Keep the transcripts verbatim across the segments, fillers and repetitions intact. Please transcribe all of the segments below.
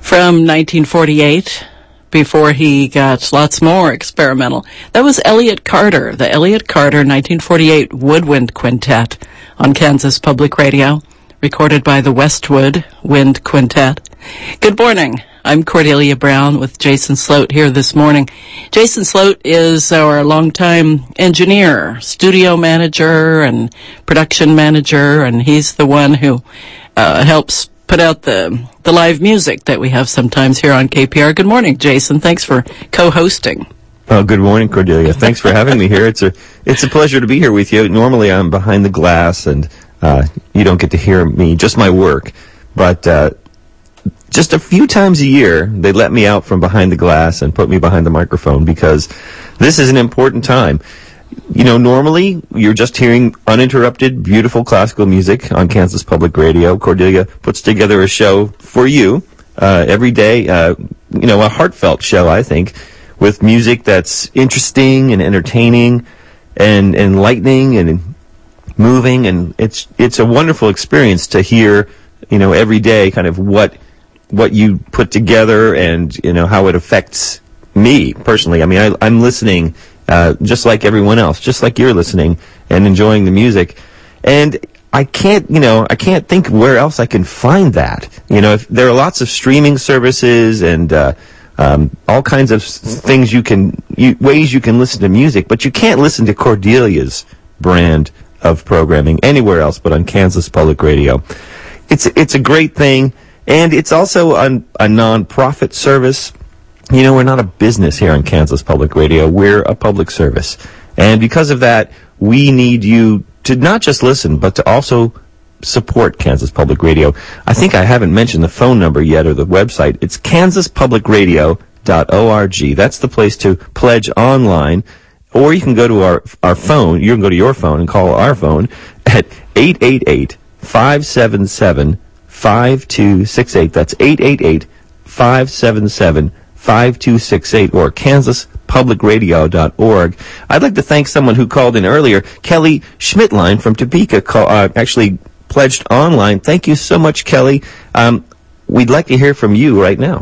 from nineteen forty-eight, before he got lots more experimental. That was Elliott Carter, the Elliott Carter nineteen forty-eight Woodwind Quintet on Kansas Public Radio, recorded by the Westwood Wind Quintet. Good morning. I'm Cordelia Brown with Jason Sloat here this morning. Jason Sloat is our longtime engineer, studio manager, and production manager, and he's the one who uh, helps put out the the live music that we have sometimes here on K P R. Good morning, Jason. Thanks for co-hosting. Oh, good morning, Cordelia. Thanks for having me here. It's a it's a pleasure to be here with you. Normally, I'm behind the glass, and uh, you don't get to hear me, just my work. But uh, just a few times a year, they let me out from behind the glass and put me behind the microphone because this is an important time. You know, normally you're just hearing uninterrupted, beautiful classical music on Kansas Public Radio. Cordelia puts together a show for you uh, every day, uh, you know, a heartfelt show, I think, with music that's interesting and entertaining and enlightening and moving. And it's it's a wonderful experience to hear, you know, every day kind of what what you put together and, you know, how it affects me personally. I mean, I, I'm listening Uh, just like everyone else, just like you're listening and enjoying the music. And I can't, you know, I can't think where else I can find that. You know, if there are lots of streaming services and uh, um, all kinds of things you can, you, ways you can listen to music, but you can't listen to Cordelia's brand of programming anywhere else but on Kansas Public Radio. It's it's a great thing, and it's also a, a non-profit service. You know, we're not a business here on Kansas Public Radio. We're a public service. And because of that, we need you to not just listen, but to also support Kansas Public Radio. I think I haven't mentioned the phone number yet or the website. It's kansas public radio dot org. That's the place to pledge online. Or you can go to our our phone. You can go to your phone and call our phone at eight eight eight, five seven seven, five two six eight. That's eight eight eight, five seven seven, five two six eight or kansas public radio dot org. I'd like to thank someone who called in earlier. Kelly Schmidtline from Topeka call, uh, actually pledged online. Thank you so much, Kelly. Um, we'd like to hear from you right now.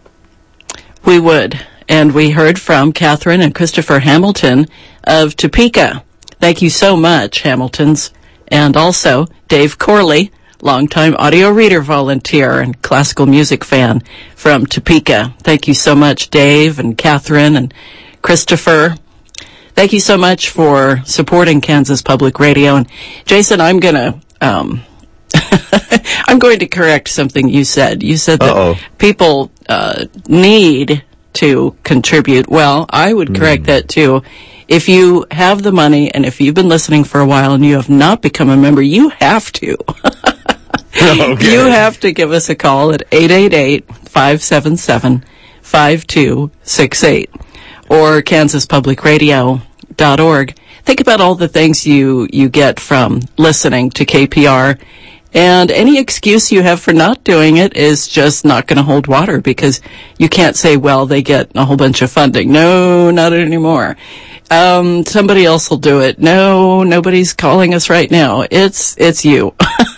We would. And we heard from Catherine and Christopher Hamilton of Topeka. Thank you so much, Hamiltons. And also Dave Corley, longtime audio reader volunteer and classical music fan from Topeka. Thank you so much, Dave and Catherine and Christopher. Thank you so much for supporting Kansas Public Radio. And Jason, I'm gonna um, I'm going to correct something you said. You said that Uh-oh. people uh, need to contribute. Well, I would correct mm. that too. If you have the money and if you've been listening for a while and you have not become a member, you have to. Okay. You have to give us a call at eight eight eight, five seven seven, five two six eight or kansas public radio dot org. Think about all the things you, you get from listening to K P R, and any excuse you have for not doing it is just not going to hold water because you can't say, well, they get a whole bunch of funding. No, not anymore. Um, somebody else will do it. No, nobody's calling us right now. It's, it's you.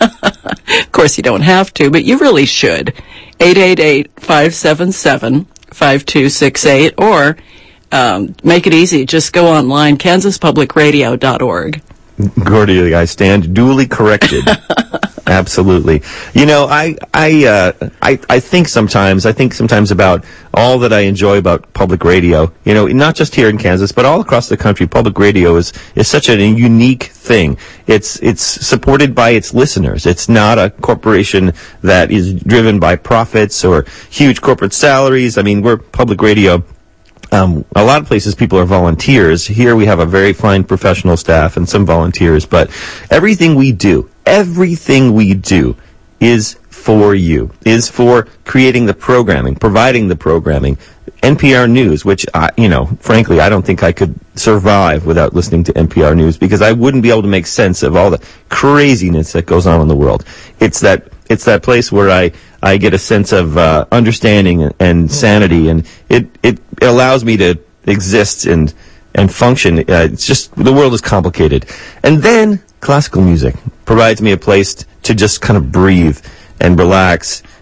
Of course, you don't have to, but you really should. eight eight eight, five seven seven, five two six eight or, um, make it easy. Just go online, kansas public radio dot org. Cordelia, I stand duly corrected. Absolutely. You know, I I uh, I I think sometimes I think sometimes about all that I enjoy about public radio. You know, not just here in Kansas, but all across the country. Public radio is is such a unique thing. It's it's supported by its listeners. It's not a corporation that is driven by profits or huge corporate salaries. I mean, we're public radio. Um, a lot of places people are volunteers. Here we have a very fine professional staff and some volunteers, but everything we do, everything we do is for you, is for creating the programming, providing the programming. N P R News, which, I, you know, frankly, I don't think I could survive without listening to N P R News because I wouldn't be able to make sense of all the craziness that goes on in the world. It's that, it's that place where I, I get a sense of uh, understanding and sanity, and it, it allows me to exist and and function. Uh, it's just, the world is complicated. And then classical music provides me a place t- to just kind of breathe and relax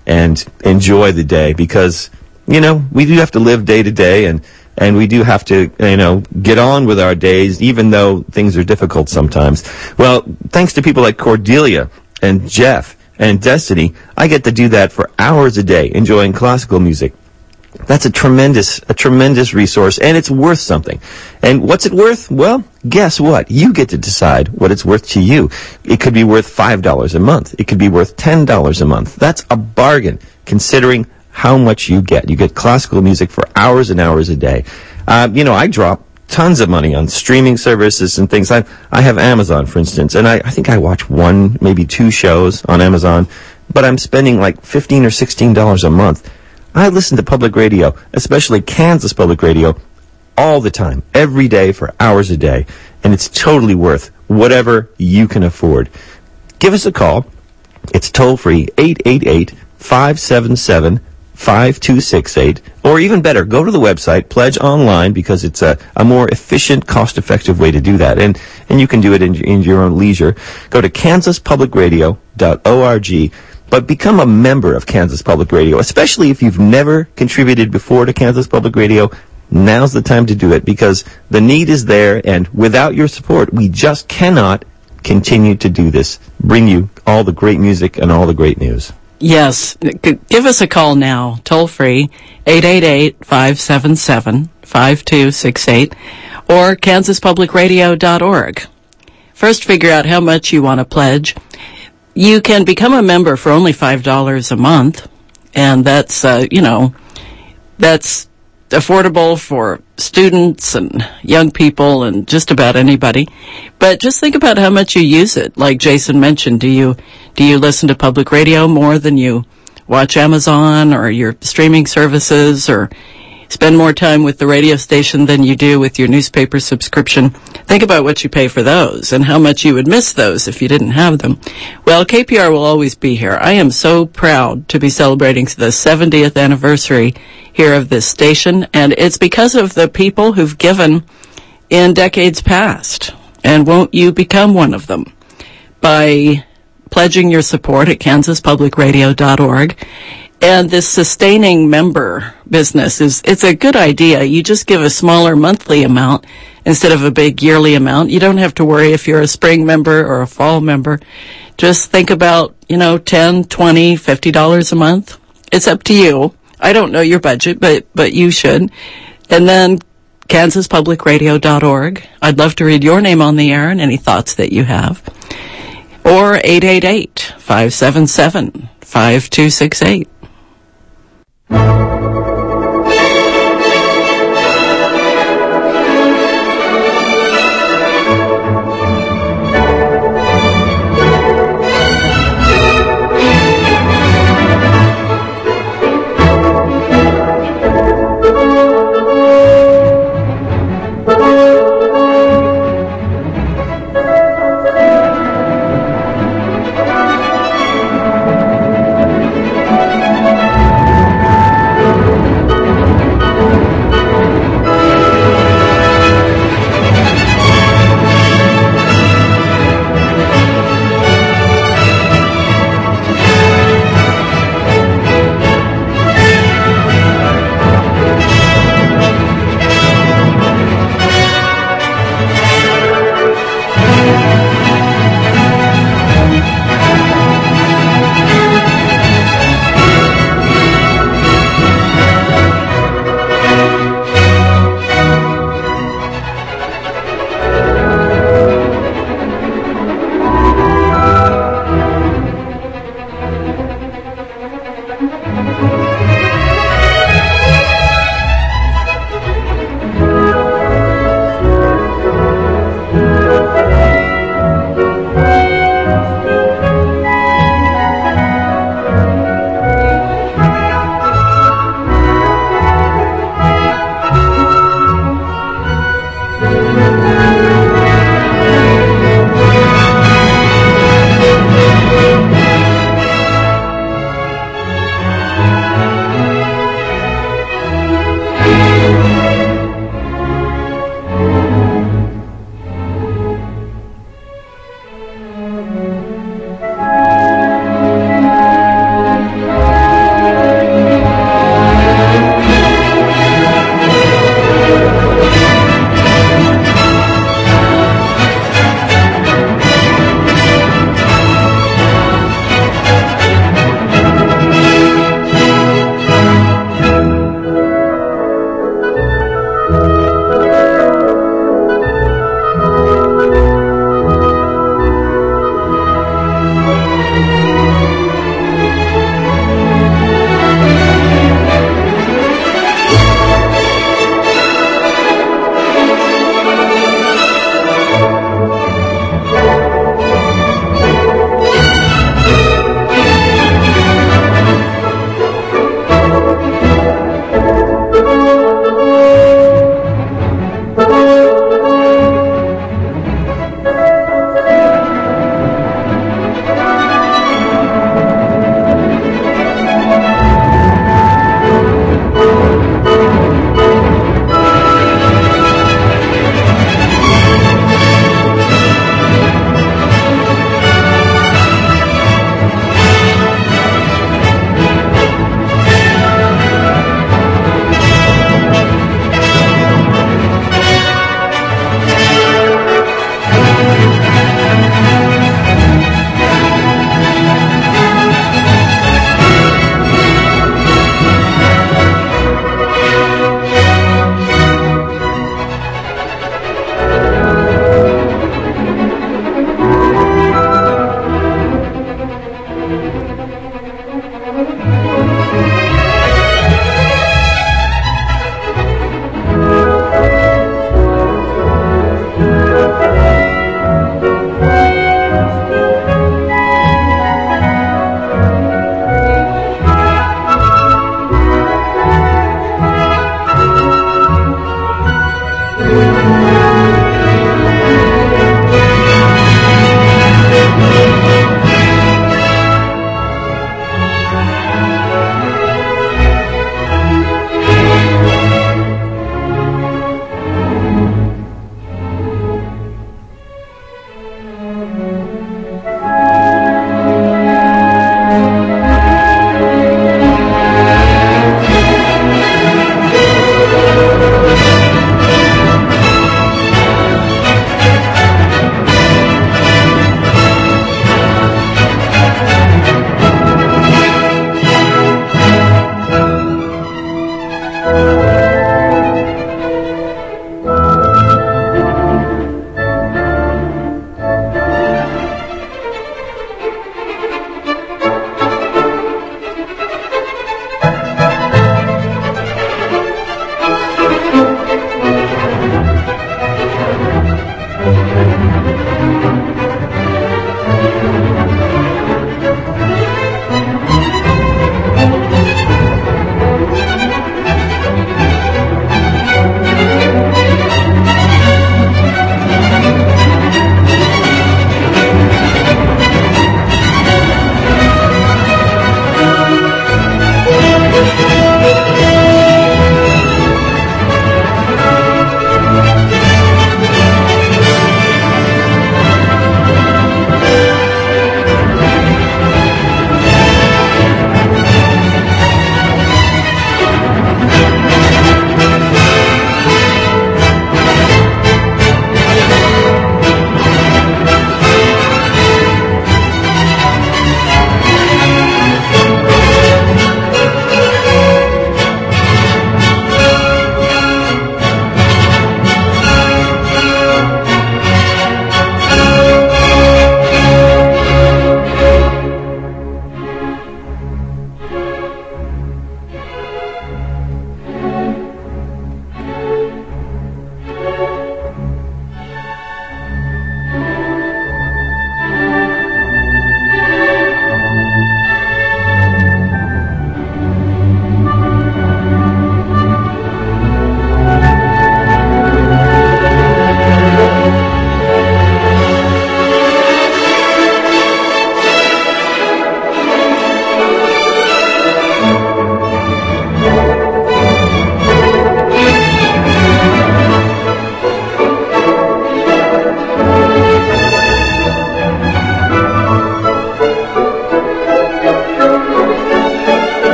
and enjoy the day, because, you know, we do have to live day to day, and and we do have to, you know, get on with our days, even though things are difficult sometimes. Well, thanks to people like Cordelia and Jeff and Destiny, I get to do that for hours a day, enjoying classical music. That's a tremendous, a tremendous resource, and it's worth something. And what's it worth? Well, guess what? You get to decide what it's worth to you. It could be worth five dollars a month. It could be worth ten dollars a month. That's a bargain, considering how much you get. You get classical music for hours and hours a day. Uh, you know, I drop tons of money on streaming services and things. I I have Amazon, for instance, and I, I think I watch one, maybe two shows on Amazon, but I'm spending like fifteen or sixteen dollars a month. I listen to public radio, especially Kansas Public Radio, all the time, every day for hours a day, and it's totally worth whatever you can afford. Give us a call. It's toll-free, eight eight eight, five seven seven, five two six eight, or even better, go to the website, pledge online, because it's a, a more efficient, cost-effective way to do that, and, and you can do it in, in your own leisure. Go to kansas public radio dot org, but become a member of Kansas Public Radio, especially if you've never contributed before to Kansas Public Radio. Now's the time to do it, because the need is there, and without your support, we just cannot continue to do this, bring you all the great music and all the great news. Yes. Give us a call now, toll free, eight eight eight, five seven seven, five two six eight, or kansas public radio dot org. First, figure out how much you want to pledge. You can become a member for only five dollars a month, and that's, uh, you know, that's affordable for students and young people and just about anybody. But just think about how much you use it. Like Jason mentioned, do you do you listen to public radio more than you watch Amazon or your streaming services, or spend more time with the radio station than you do with your newspaper subscription? Think about what you pay for those and how much you would miss those if you didn't have them. Well, K P R will always be here. I am so proud to be celebrating the seventieth anniversary here of this station, and it's because of the people who've given in decades past. And won't you become one of them by pledging your support at kansas public radio dot org? And this sustaining member business is, it's a good idea. You just give a smaller monthly amount instead of a big yearly amount. You don't have to worry if you're a spring member or a fall member. Just think about, you know, ten, twenty, fifty dollars a month. It's up to you. I don't know your budget, but, but you should. And then kansas public radio dot org. I'd love to read your name on the air and any thoughts that you have. Or eight eight eight, five seven seven, five two six eight.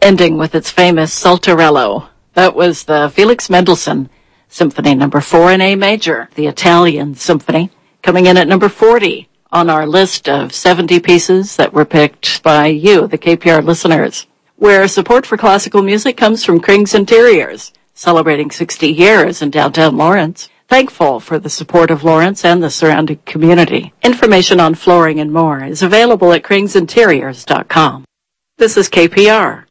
ending with its famous Saltarello. That was the Felix Mendelssohn Symphony number four in A major, the Italian Symphony, coming in at number forty on our list of seventy pieces that were picked by you, the K P R listeners, where support for classical music comes from Krings Interiors, celebrating sixty years in downtown Lawrence. Thankful for the support of Lawrence and the surrounding community. Information on flooring and more is available at krings interiors dot com. This is K P R.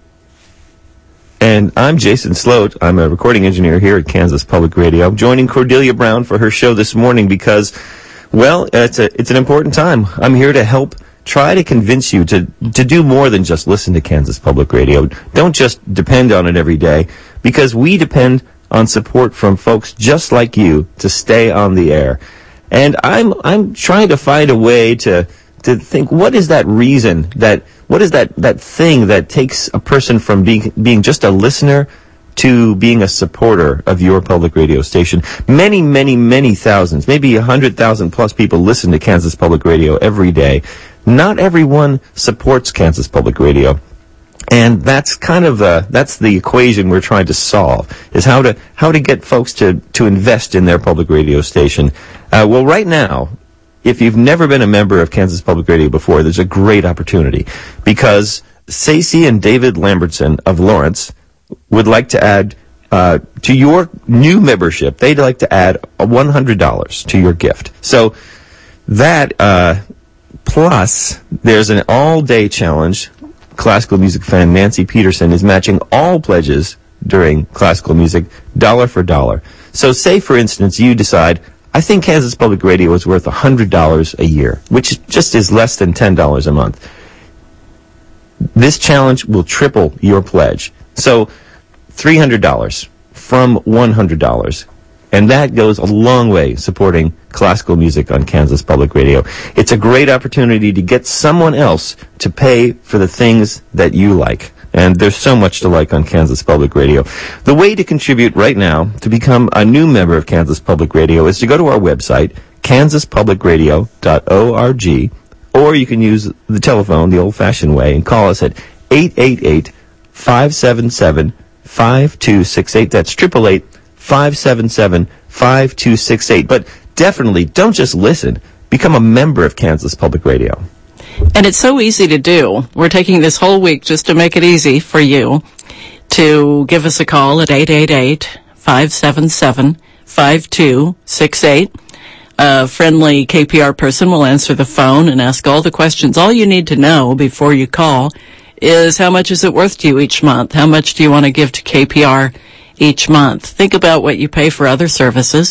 And I'm Jason Sloat. I'm a recording engineer here at Kansas Public Radio. I'm joining Cordelia Brown for her show this morning because, well, it's a it's an important time. I'm here to help try to convince you to to do more than just listen to Kansas Public Radio. Don't just depend on it every day, because we depend on support from folks just like you to stay on the air. And I'm I'm trying to find a way to to think, what is that reason, that what is that that thing that takes a person from being being just a listener to being a supporter of your public radio station. Many, many, many thousands, maybe a hundred thousand plus people listen to Kansas Public Radio every day. Not everyone supports Kansas Public Radio. And that's kind of uh, that's the equation we're trying to solve, is how to how to get folks to, to invest in their public radio station. Uh, well, right now, if you've never been a member of Kansas Public Radio before, there's a great opportunity, because Stacey and David Lambertson of Lawrence would like to add uh, to your new membership. They'd like to add one hundred dollars to your gift. So that uh, plus there's an all-day challenge. Classical music fan Nancy Peterson is matching all pledges during classical music, dollar for dollar. So say, for instance, you decide, I think Kansas Public Radio is worth one hundred dollars a year, which just is less than ten dollars a month. This challenge will triple your pledge. So three hundred dollars from one hundred dollars. And that goes a long way supporting classical music on Kansas Public Radio. It's a great opportunity to get someone else to pay for the things that you like. And there's so much to like on Kansas Public Radio. The way to contribute right now to become a new member of Kansas Public Radio is to go to our website, kansas public radio dot org, or you can use the telephone the old-fashioned way and call us at eight eight eight, five seven seven, five two six eight. That's eight eight eight, five seven seven, five two six eight. But definitely don't just listen. Become a member of Kansas Public Radio. And it's so easy to do. We're taking this whole week just to make it easy for you to give us a call at eight eight eight, five seven seven, five two six eight. A friendly K P R person will answer the phone and ask all the questions. All you need to know before you call is, how much is it worth to you each month? How much do you want to give to K P R each month? Think about what you pay for other services.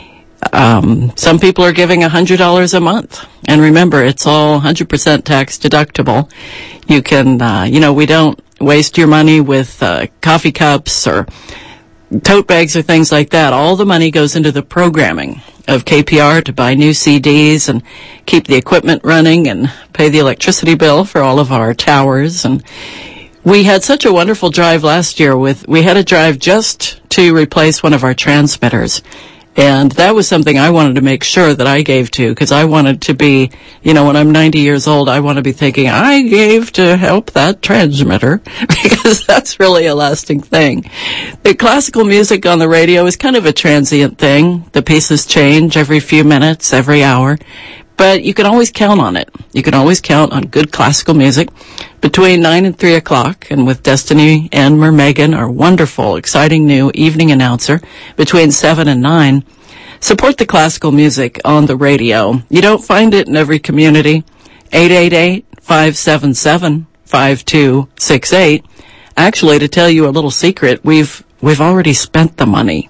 Um, some people are giving one hundred dollars a month. And remember, it's all one hundred percent tax deductible. You can, uh, you know, we don't waste your money with uh, coffee cups or tote bags or things like that. All the money goes into the programming of K P R to buy new C Ds and keep the equipment running and pay the electricity bill for all of our towers. And we had such a wonderful drive last year with, we had a drive just to replace one of our transmitters. And that was something I wanted to make sure that I gave to, because I wanted to be, you know, when I'm ninety years old, I want to be thinking, I gave to help that transmitter, because that's really a lasting thing. The classical music on the radio is kind of a transient thing. The pieces change every few minutes, every hour. But you can always count on it. You can always count on good classical music between nine and three o'clock. And with Destiny and Mermegan, our wonderful, exciting new evening announcer, between seven and nine, support the classical music on the radio. You don't find it in every community. eight eight eight, five seven seven, five two six eight. Actually, to tell you a little secret, we've we've already spent the money.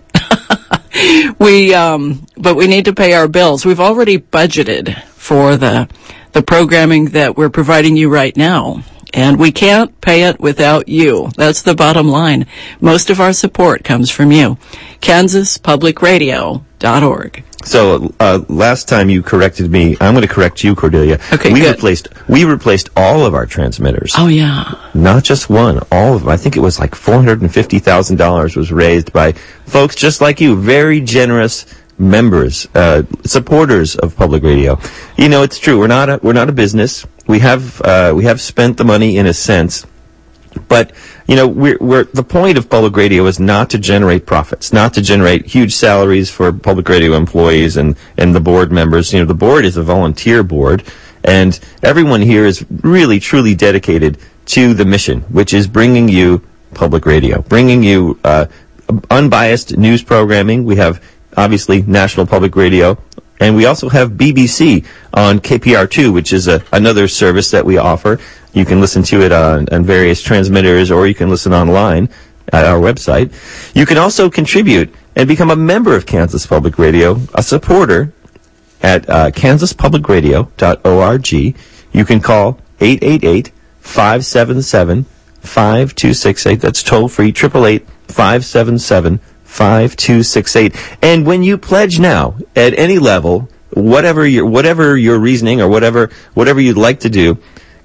We, um, but we need to pay our bills. We've already budgeted for the, the programming that we're providing you right now. And we can't pay it without you. That's the bottom line. Most of our support comes from you. kansas public radio dot org. So, uh, last time you corrected me, I'm going to correct you, Cordelia. Okay, we good. replaced, we replaced all of our transmitters. Oh, yeah. Not just one, all of them. I think it was like four hundred fifty thousand dollars was raised by folks just like you, very generous members, uh, supporters of public radio. You know, it's true. We're not a, we're not a business. We have, uh, we have spent the money in a sense. But, you know, we're, we're, the point of public radio is not to generate profits, not to generate huge salaries for public radio employees and, and the board members. You know, the board is a volunteer board, and everyone here is really, truly dedicated to the mission, which is bringing you public radio, bringing you uh, unbiased news programming. We have, obviously, National Public Radio, and we also have B B C on K P R two, which is a, another service that we offer. You can listen to it on, on various transmitters, or you can listen online at our website. You can also contribute and become a member of Kansas Public Radio, a supporter at uh, kansas public radio dot org. You can call eight eight eight, five seven seven, five two six eight. That's toll free, eight eight eight, five seven seven, five two six eight. And when you pledge now, at any level, whatever your whatever your reasoning or whatever whatever you'd like to do,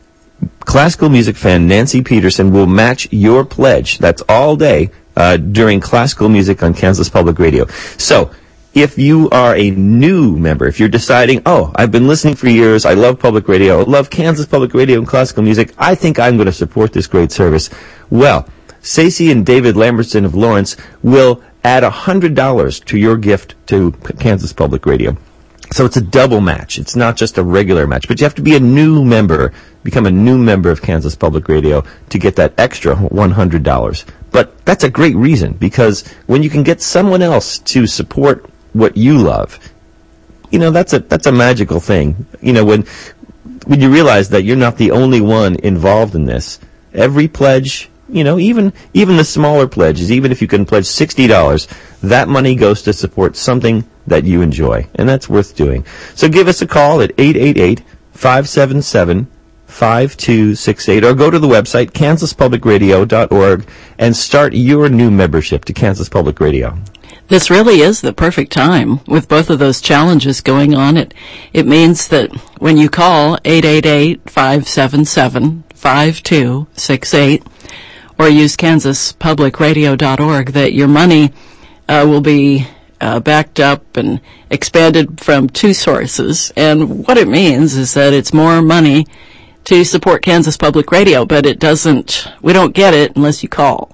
classical music fan Nancy Peterson will match your pledge. That's all day uh, during classical music on Kansas Public Radio. So, if you are a new member, if you're deciding, oh, I've been listening for years, I love public radio, I love Kansas Public Radio and classical music, I think I'm going to support this great service. Well, Stacey and David Lambertson of Lawrence will add one hundred dollars to your gift to Kansas Public Radio. So it's a double match. It's not just a regular match, but you have to be a new member, become a new member of Kansas Public Radio to get that extra one hundred dollars. But that's a great reason, because when you can get someone else to support what you love, you know, that's a that's a magical thing. You know, when when you realize that you're not the only one involved in this, every pledge, you know, even even the smaller pledges, even if you can pledge sixty dollars, that money goes to support something that you enjoy, and that's worth doing. So give us a call at eight eight eight, five seven seven, five two six eight, or go to the website, kansas public radio dot org, and start your new membership to Kansas Public Radio. This really is the perfect time with both of those challenges going on. It it means that when you call eight eight eight, five seven seven, five two six eight or use kansas public radio dot org, that your money uh, will be uh, backed up and expanded from two sources. And what it means is that it's more money to support Kansas Public Radio, but it doesn't, we don't get it unless you call.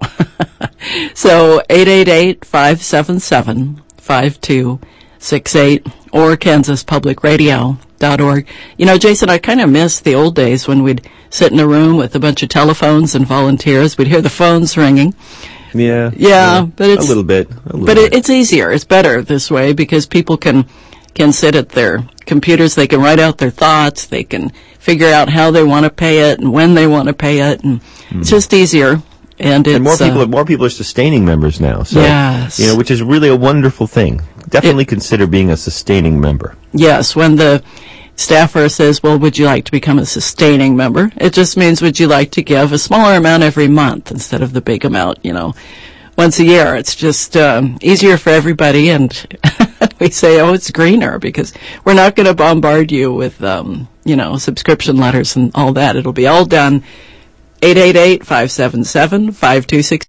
So eight eight eight, five seven seven, five two six eight or kansas public radio dot org. You know, Jason, I kind of miss the old days when we'd sit in a room with a bunch of telephones and volunteers. We'd hear the phones ringing. Yeah. Yeah, yeah but it's a little bit. A little but bit. it's easier. It's better this way because people can can sit at their computers. They can write out their thoughts. They can figure out how they want to pay it and when they want to pay it, and mm. it's just easier. And, it's, and more people, uh, more people are sustaining members now. So, yes. you know, which is really a wonderful thing. Definitely it, consider being a sustaining member. Yes, when the staffer says, well, would you like to become a sustaining member? It just means, would you like to give a smaller amount every month instead of the big amount, you know, once a year? It's just um, easier for everybody, and we say, oh, it's greener, because we're not going to bombard you with, um, you know, subscription letters and all that. It'll be all done. eight eight eight, five seven seven, five two six.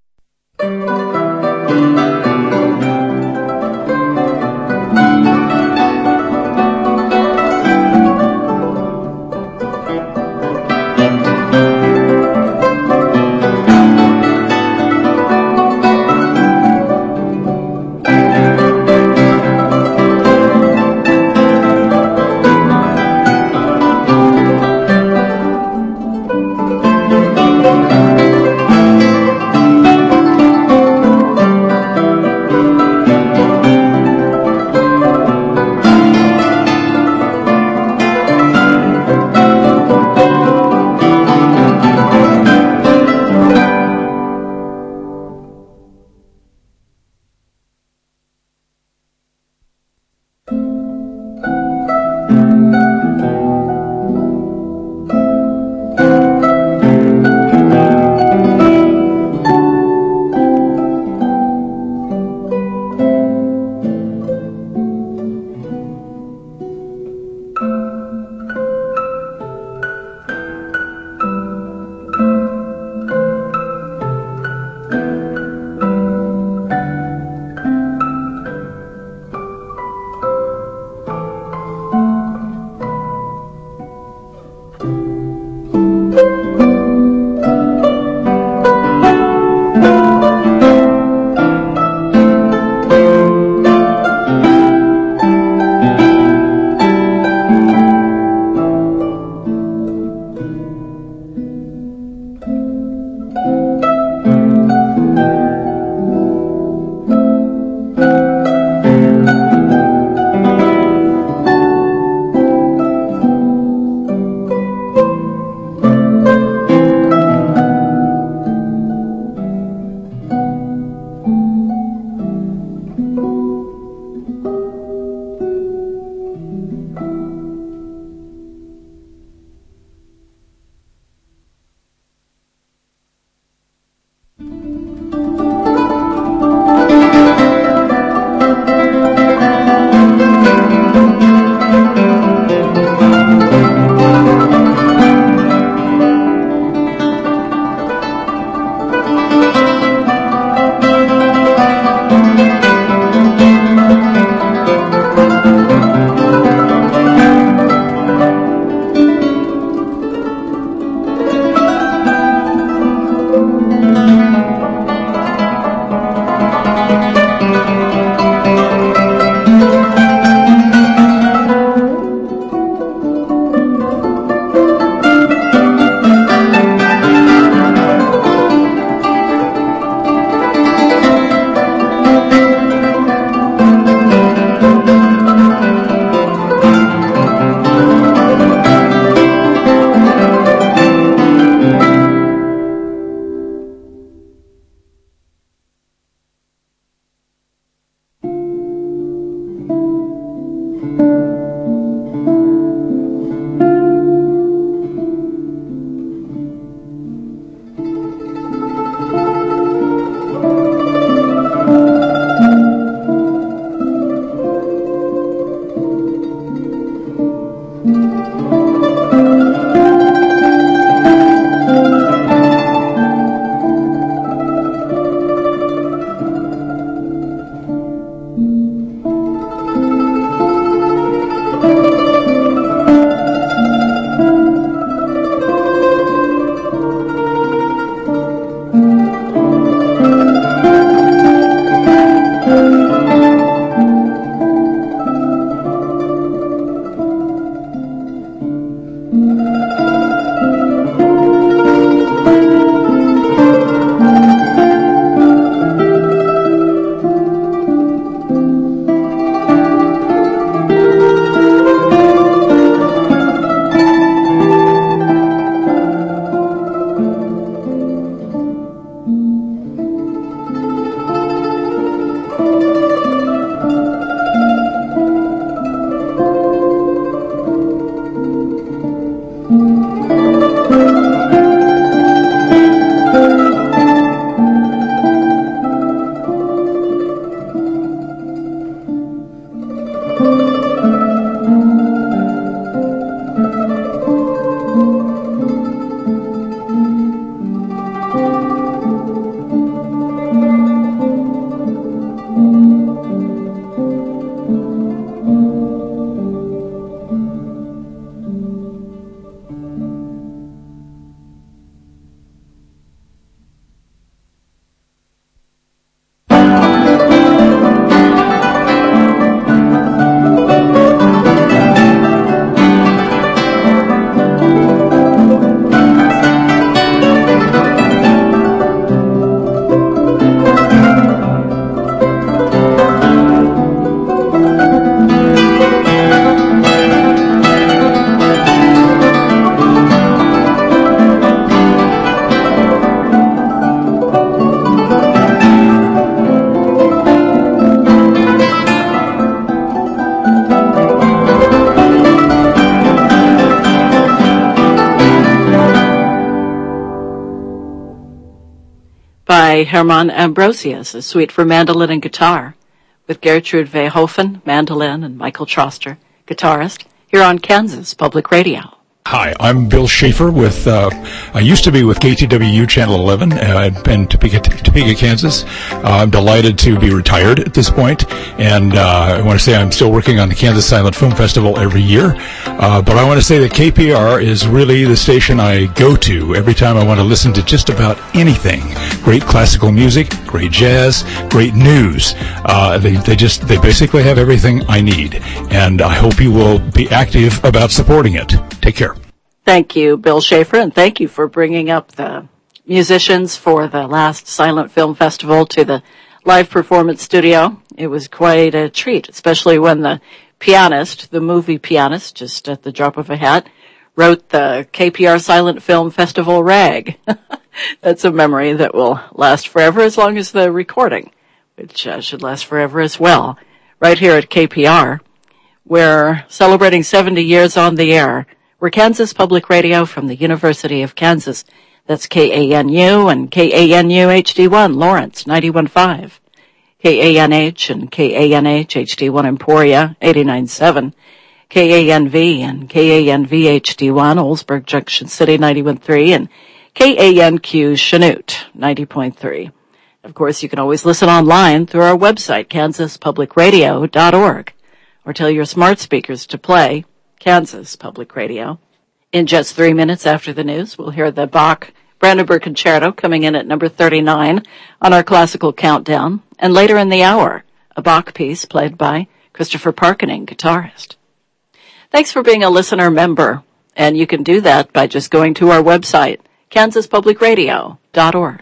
by Hermann Ambrosius, a suite for mandolin and guitar, with Gertrude Vehofen, mandolin, and Michael Troster, guitarist, here on Kansas Public Radio. Hi, I'm Bill Schaefer with, uh, I used to be with K T W U Channel eleven uh, in Topeka, Topeka, Kansas. Uh, I'm delighted to be retired at this point, and uh, I want to say I'm still working on the Kansas Silent Film Festival every year, uh, but I want to say that K P R is really the station I go to every time I want to listen to just about anything. Great classical music, great jazz, great news. Uh, they, they just, they basically have everything I need, and I hope you will be active about supporting it. Take care. Thank you, Bill Schaefer, and thank you for bringing up the musicians for the last Silent Film Festival to the live performance studio. It was quite a treat, especially when the pianist, the movie pianist, just at the drop of a hat, wrote the K P R Silent Film Festival rag. That's a memory that will last forever, as long as the recording, which uh, should last forever as well. Right here at K P R, we're celebrating seventy years on the air. We're Kansas Public Radio from the University of Kansas. That's K A N U and K A N U H D one, Lawrence, ninety-one point five. K A N H and K A N H H D one, Emporia, eighty-nine point seven. K A N V and K A N V H D one, Oldsburg Junction City, ninety-one point three. And K A N Q, Chanute, ninety point three. Of course, you can always listen online through our website, kansas public radio dot org, or tell your smart speakers to play Kansas Public Radio. In just three minutes after the news, we'll hear the Bach Brandenburg Concerto coming in at number thirty-nine on our classical countdown. And later in the hour, a Bach piece played by Christopher Parkening, guitarist. Thanks for being a listener member, and you can do that by just going to our website, kansas public radio dot org.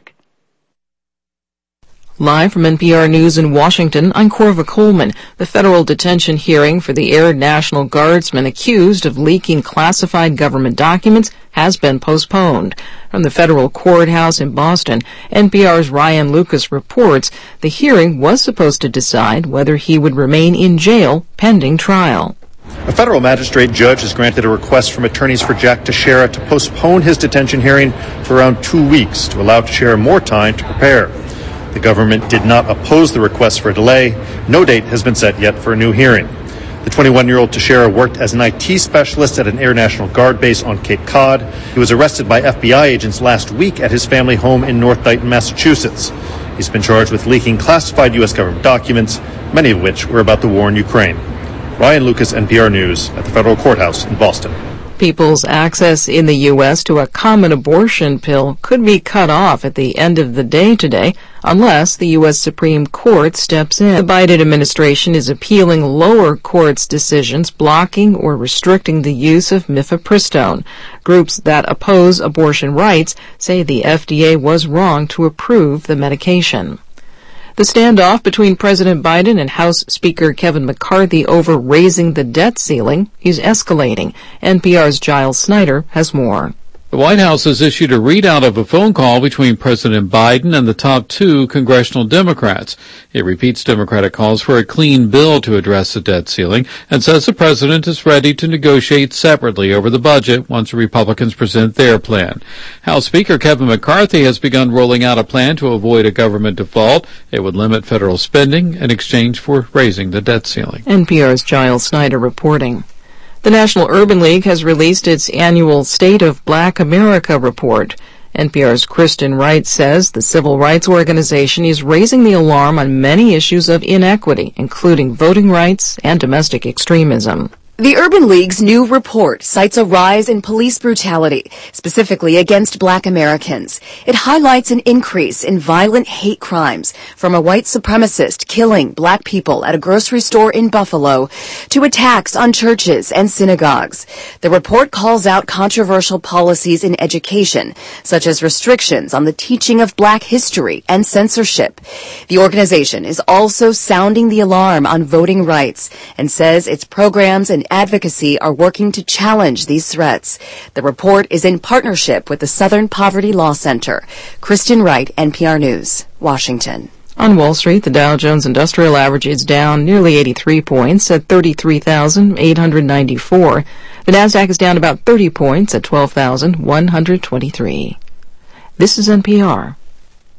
Live from N P R News in Washington, I'm Corva Coleman. The federal detention hearing for the Air National Guardsman accused of leaking classified government documents has been postponed. From the federal courthouse in Boston, N P R's Ryan Lucas reports the hearing was supposed to decide whether he would remain in jail pending trial. A federal magistrate judge has granted a request from attorneys for Jack Teixeira to postpone his detention hearing for around two weeks to allow Teixeira more time to prepare. The government did not oppose the request for a delay. No date has been set yet for a new hearing. The twenty-one-year-old Teixeira worked as an I T specialist at an Air National Guard base on Cape Cod. He was arrested by F B I agents last week at his family home in North Dighton, Massachusetts. He's been charged with leaking classified U S government documents, many of which were about the war in Ukraine. Ryan Lucas, N P R News, at the federal courthouse in Boston. People's access in the U S to a common abortion pill could be cut off at the end of the day today unless the U S Supreme Court steps in. The Biden administration is appealing lower courts' decisions blocking or restricting the use of mifepristone. Groups that oppose abortion rights say the F D A was wrong to approve the medication. The standoff between President Biden and House Speaker Kevin McCarthy over raising the debt ceiling is escalating. N P R's Giles Snyder has more. The White House has issued a readout of a phone call between President Biden and the top two congressional Democrats. It repeats Democratic calls for a clean bill to address the debt ceiling and says the president is ready to negotiate separately over the budget once the Republicans present their plan. House Speaker Kevin McCarthy has begun rolling out a plan to avoid a government default. It would limit federal spending in exchange for raising the debt ceiling. N P R's Giles Snyder reporting. The National Urban League has released its annual State of Black America report. N P R's Kristen Wright says the civil rights organization is raising the alarm on many issues of inequity, including voting rights and domestic extremism. The Urban League's new report cites a rise in police brutality, specifically against black Americans. It highlights an increase in violent hate crimes, from a white supremacist killing black people at a grocery store in Buffalo to attacks on churches and synagogues. The report calls out controversial policies in education, such as restrictions on the teaching of black history and censorship. The organization is also sounding the alarm on voting rights and says its programs and advocacy are working to challenge these threats. The report is in partnership with the Southern Poverty Law Center. Kristen Wright, N P R News, Washington. On Wall Street, the Dow Jones Industrial Average is down nearly eighty-three points at thirty-three thousand eight hundred ninety-four. The Nasdaq is down about thirty points at twelve thousand one hundred twenty-three. This is N P R.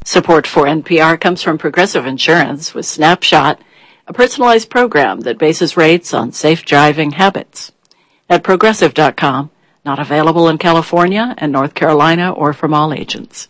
Support for N P R comes from Progressive Insurance with Snapshot, a personalized program that bases rates on safe driving habits. At progressive dot com, not available in California and North Carolina or from all agents.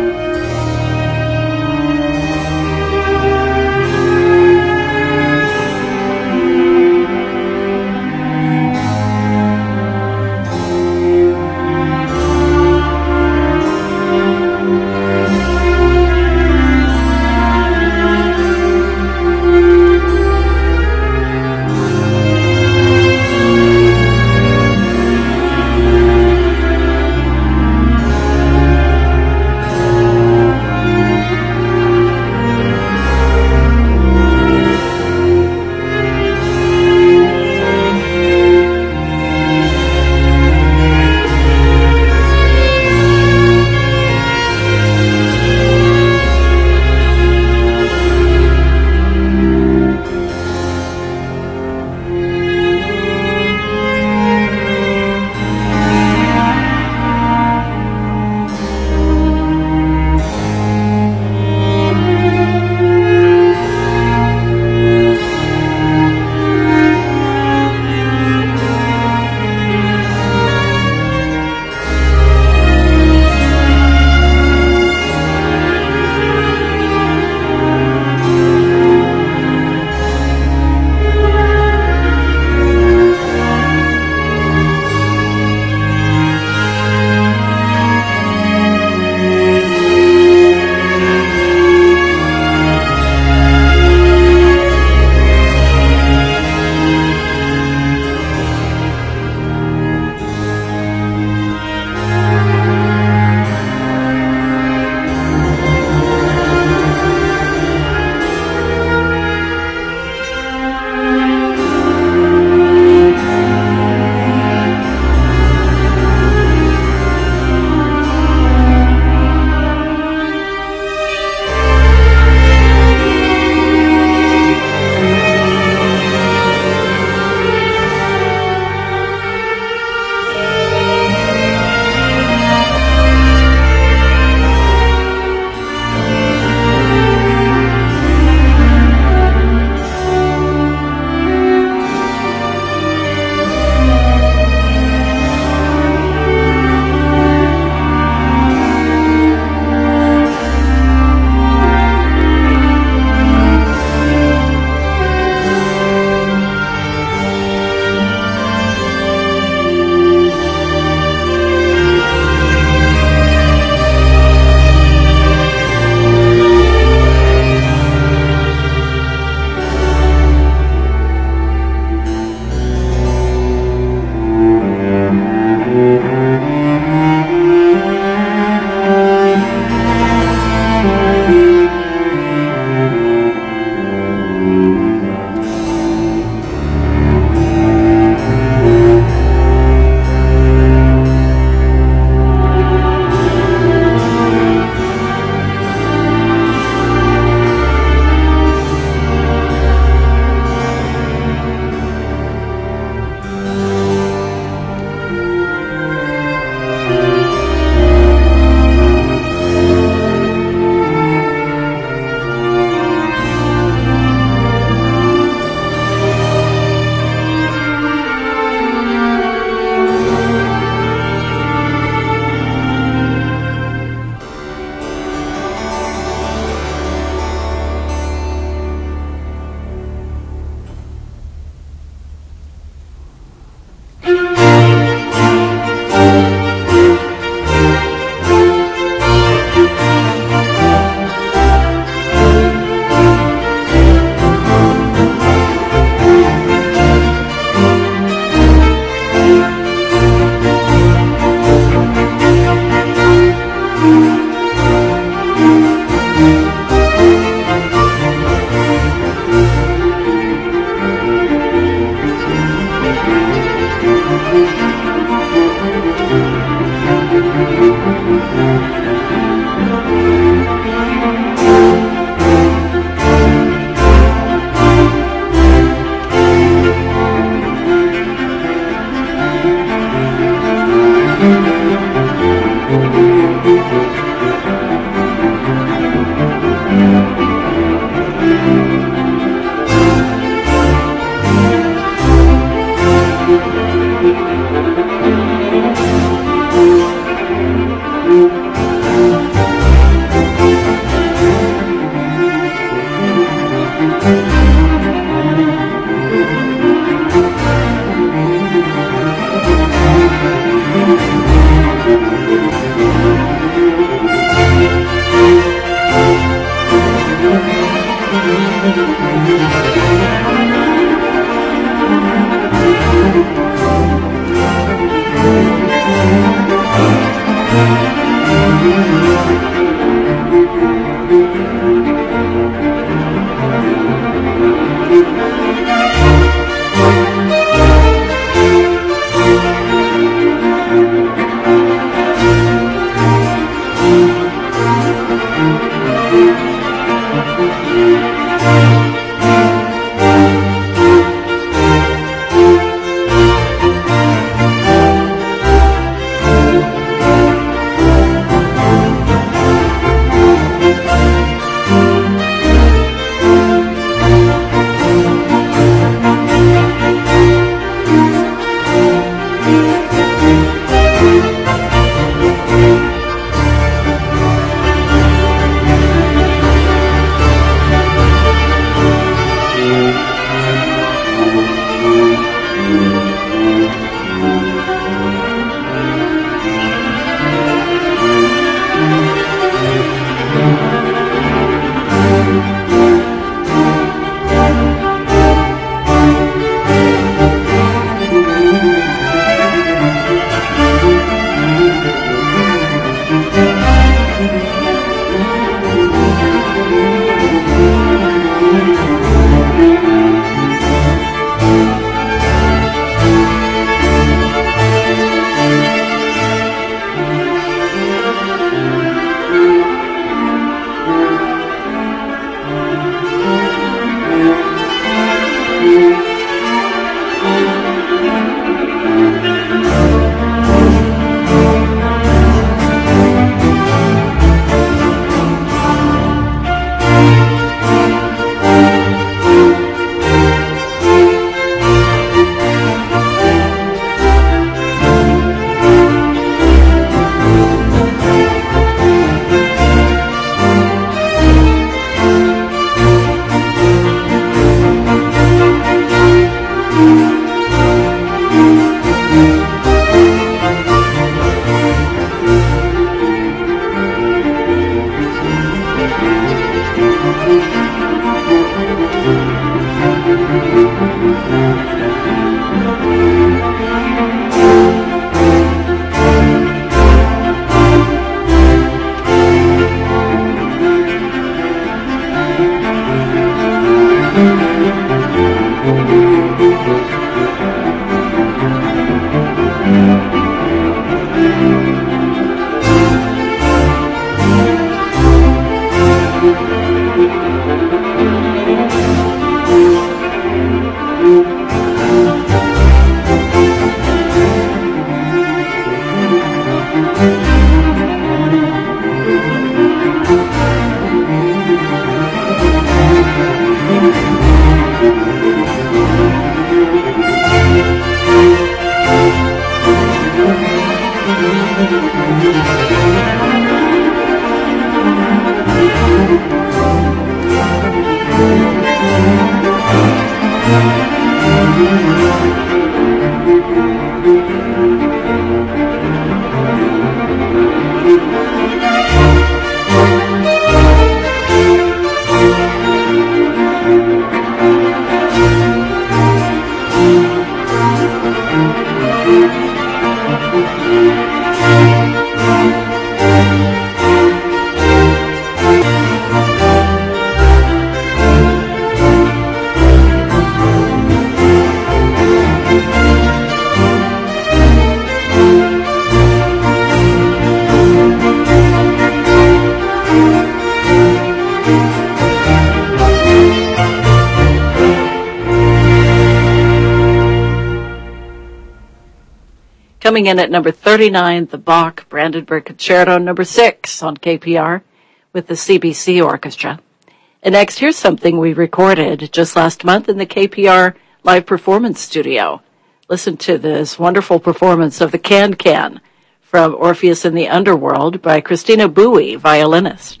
Coming in at number thirty-nine, the Bach Brandenburg Concerto, number six on K P R with the C B C Orchestra. And next, here's something we recorded just last month in the K P R Live Performance Studio. Listen to this wonderful performance of the Can-Can from Orpheus in the Underworld by Christina Bowie, violinist.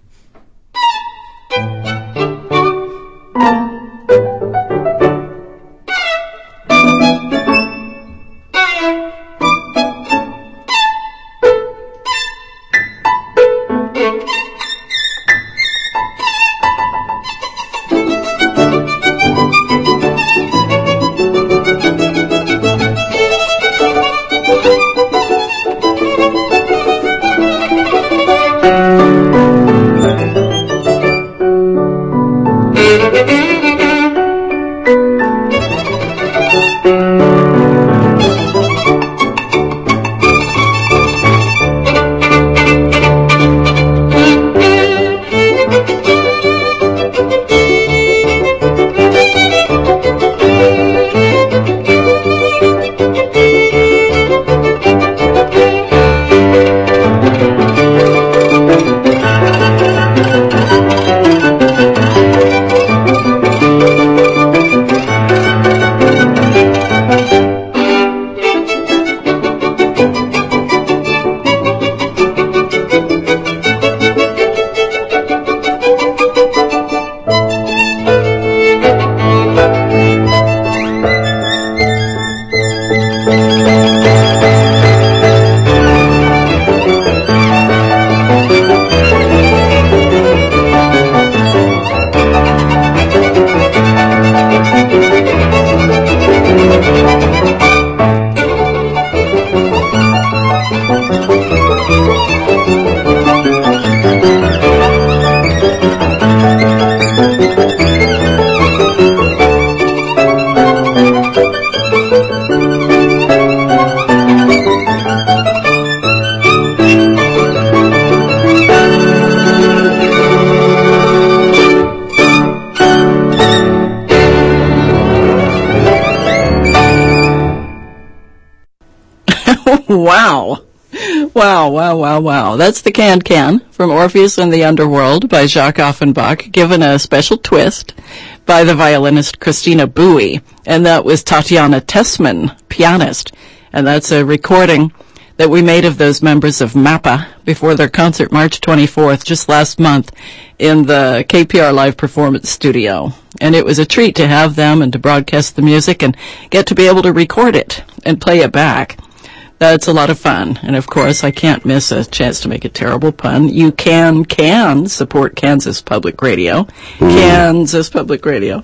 Wow. Wow, wow, wow, wow. That's the Can-Can from Orpheus in the Underworld by Jacques Offenbach, given a special twist by the violinist Christina Bowie. And that was Tatiana Tessman, pianist. And that's a recording that we made of those members of MAPA before their concert March twenty-fourth, just last month, in the K P R Live Performance Studio. And it was a treat to have them and to broadcast the music and get to be able to record it and play it back. That's a lot of fun. And of course, I can't miss a chance to make a terrible pun. You can, can support Kansas Public Radio, Ooh. Kansas Public Radio,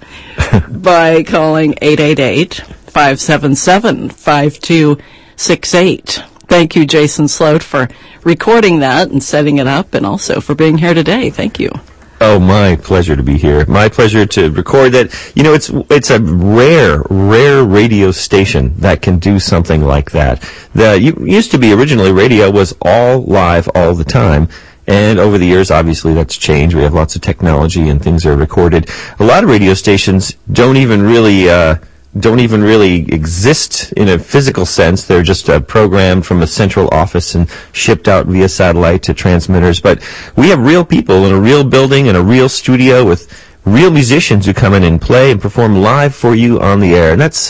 by calling eight eight eight, five seven seven, five two six eight. Thank you, Jason Sloat, for recording that and setting it up, and also for being here today. Thank you. Oh, my pleasure to be here. My pleasure to record that. You know, it's it's a rare, rare radio station that can do something like that. The you, used to be originally radio was all live all the time. And over the years, obviously, that's changed. We have lots of technology and things are recorded. A lot of radio stations don't even really uh don't even really exist in a physical sense. They're just uh, programmed from a central office and shipped out via satellite to transmitters. But we have real people in a real building, in a real studio with real musicians who come in and play and perform live for you on the air. And that's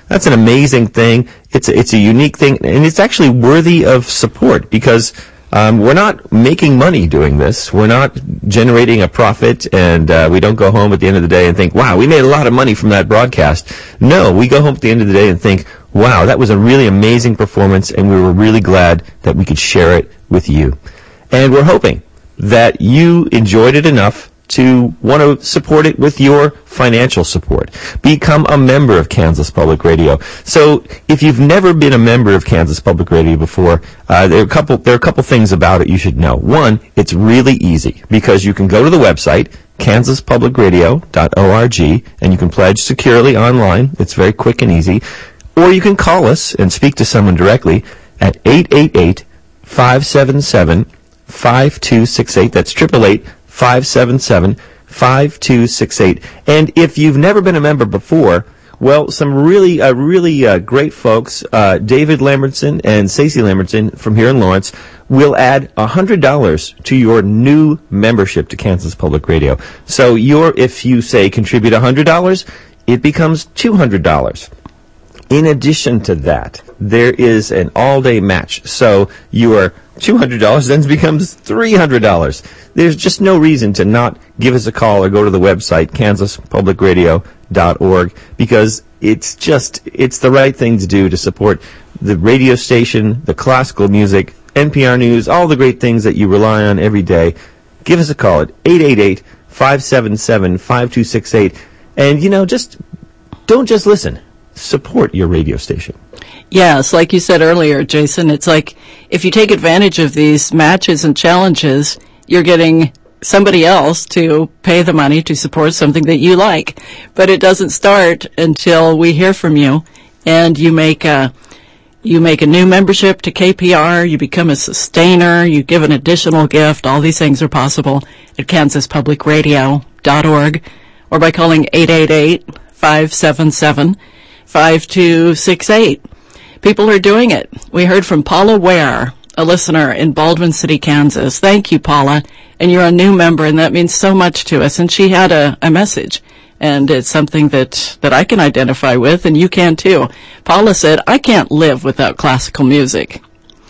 That's an amazing thing. It's a, it's a unique thing, and it's actually worthy of support because um, we're not making money doing this. We're not generating a profit, and uh, we don't go home at the end of the day and think, wow, we made a lot of money from that broadcast. No, we go home at the end of the day and think, wow, that was a really amazing performance, and we were really glad that we could share it with you. And we're hoping that you enjoyed it enough to want to support it with your financial support. Become a member of Kansas Public Radio. So if you've never been a member of Kansas Public Radio before, uh, there are a couple there are a couple things about it you should know. One, it's really easy because you can go to the website kansas public radio dot org and you can pledge securely online. It's very quick and easy. Or you can call us and speak to someone directly at eight eight eight, five seven seven, five two six eight. That's eight eight eight, five seven seven, five two six eight. And if you've never been a member before, well, some really, uh, really uh, great folks, uh, David Lambertson and Stacey Lambertson from here in Lawrence, will add one hundred dollars to your new membership to Kansas Public Radio. So your, if you say contribute one hundred dollars, it becomes two hundred dollars. In addition to that, there is an all-day match. So your two hundred dollars then becomes three hundred dollars. There's just no reason to not give us a call or go to the website, kansas public radio dot org, because it's just, it's the right thing to do to support the radio station, the classical music, N P R News, all the great things that you rely on every day. Give us a call at eight eight eight, five seven seven, five two six eight. And, you know, just don't just listen. Support your radio station. Yes, like you said earlier, Jason, it's like if you take advantage of these matches and challenges, you're getting somebody else to pay the money to support something that you like. But it doesn't start until we hear from you and you make a you make a new membership to K P R, you become a sustainer, you give an additional gift. All these things are possible at kansas public radio dot org or by calling eight eight eight, five seven seven, five two six eight. People are doing it. We heard from Paula Ware, a listener in Baldwin City, Kansas. Thank you, Paula. And you're a new member, and that means so much to us. And she had a, a message, and it's something that, that I can identify with, and you can too. Paula said, I can't live without classical music.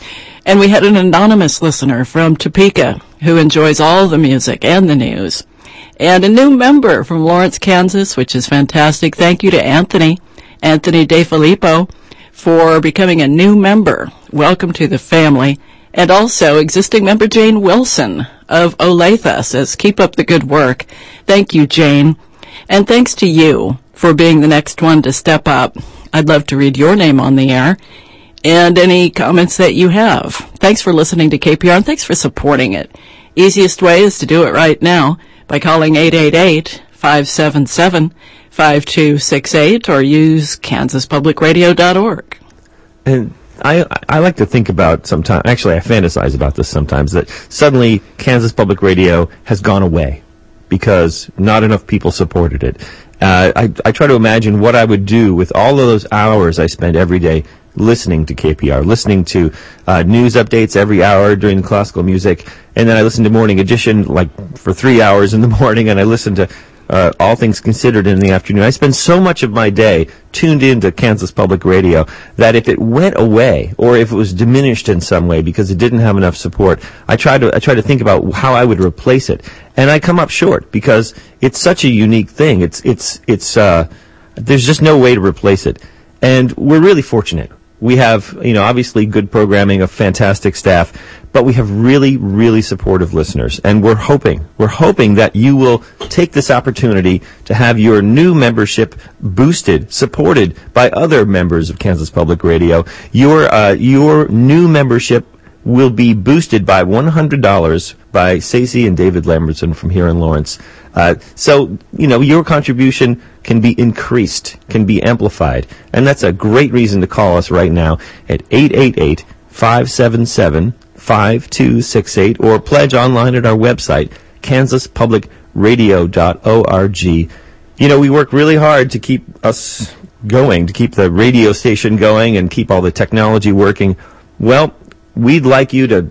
And we had an anonymous listener from Topeka who enjoys all the music and the news. And a new member from Lawrence, Kansas, which is fantastic. Thank you to Anthony, Anthony DeFilippo, for becoming a new member. Welcome to the family. And also existing member Jane Wilson of Olathe says, keep up the good work. Thank you, Jane. And thanks to you for being the next one to step up. I'd love to read your name on the air and any comments that you have. Thanks for listening to K P R and thanks for supporting it. Easiest way is to do it right now by calling eight eight eight, five seven seven, five two six eight or use kansas public radio dot org. And I I like to think about sometimes, actually I fantasize about this sometimes, that suddenly Kansas Public Radio has gone away because not enough people supported it. Uh, I, I try to imagine what I would do with all of those hours I spend every day listening to K P R, listening to uh, news updates every hour during the classical music, and then I listen to Morning Edition like for three hours in the morning, and I listen to Uh, All Things Considered in the afternoon. I spend so much of my day tuned into Kansas Public Radio that if it went away or if it was diminished in some way because it didn't have enough support, I try to I try to think about how I would replace it, and I come up short because it's such a unique thing. It's it's it's uh, there's just no way to replace it, and we're really fortunate. We have, you know, obviously good programming, a fantastic staff, but we have really, really supportive listeners. And we're hoping, we're hoping that you will take this opportunity to have your new membership boosted, supported by other members of Kansas Public Radio. Your, uh, your new membership will be boosted by one hundred dollars by Stacey and David Lambertson from here in Lawrence. Uh, so, you know, your contribution can be increased, can be amplified. And that's a great reason to call us right now at eight eight eight, five seven seven, five two six eight or pledge online at our website, kansas public radio dot org. You know, we work really hard to keep us going, to keep the radio station going and keep all the technology working. Well, we'd like you to be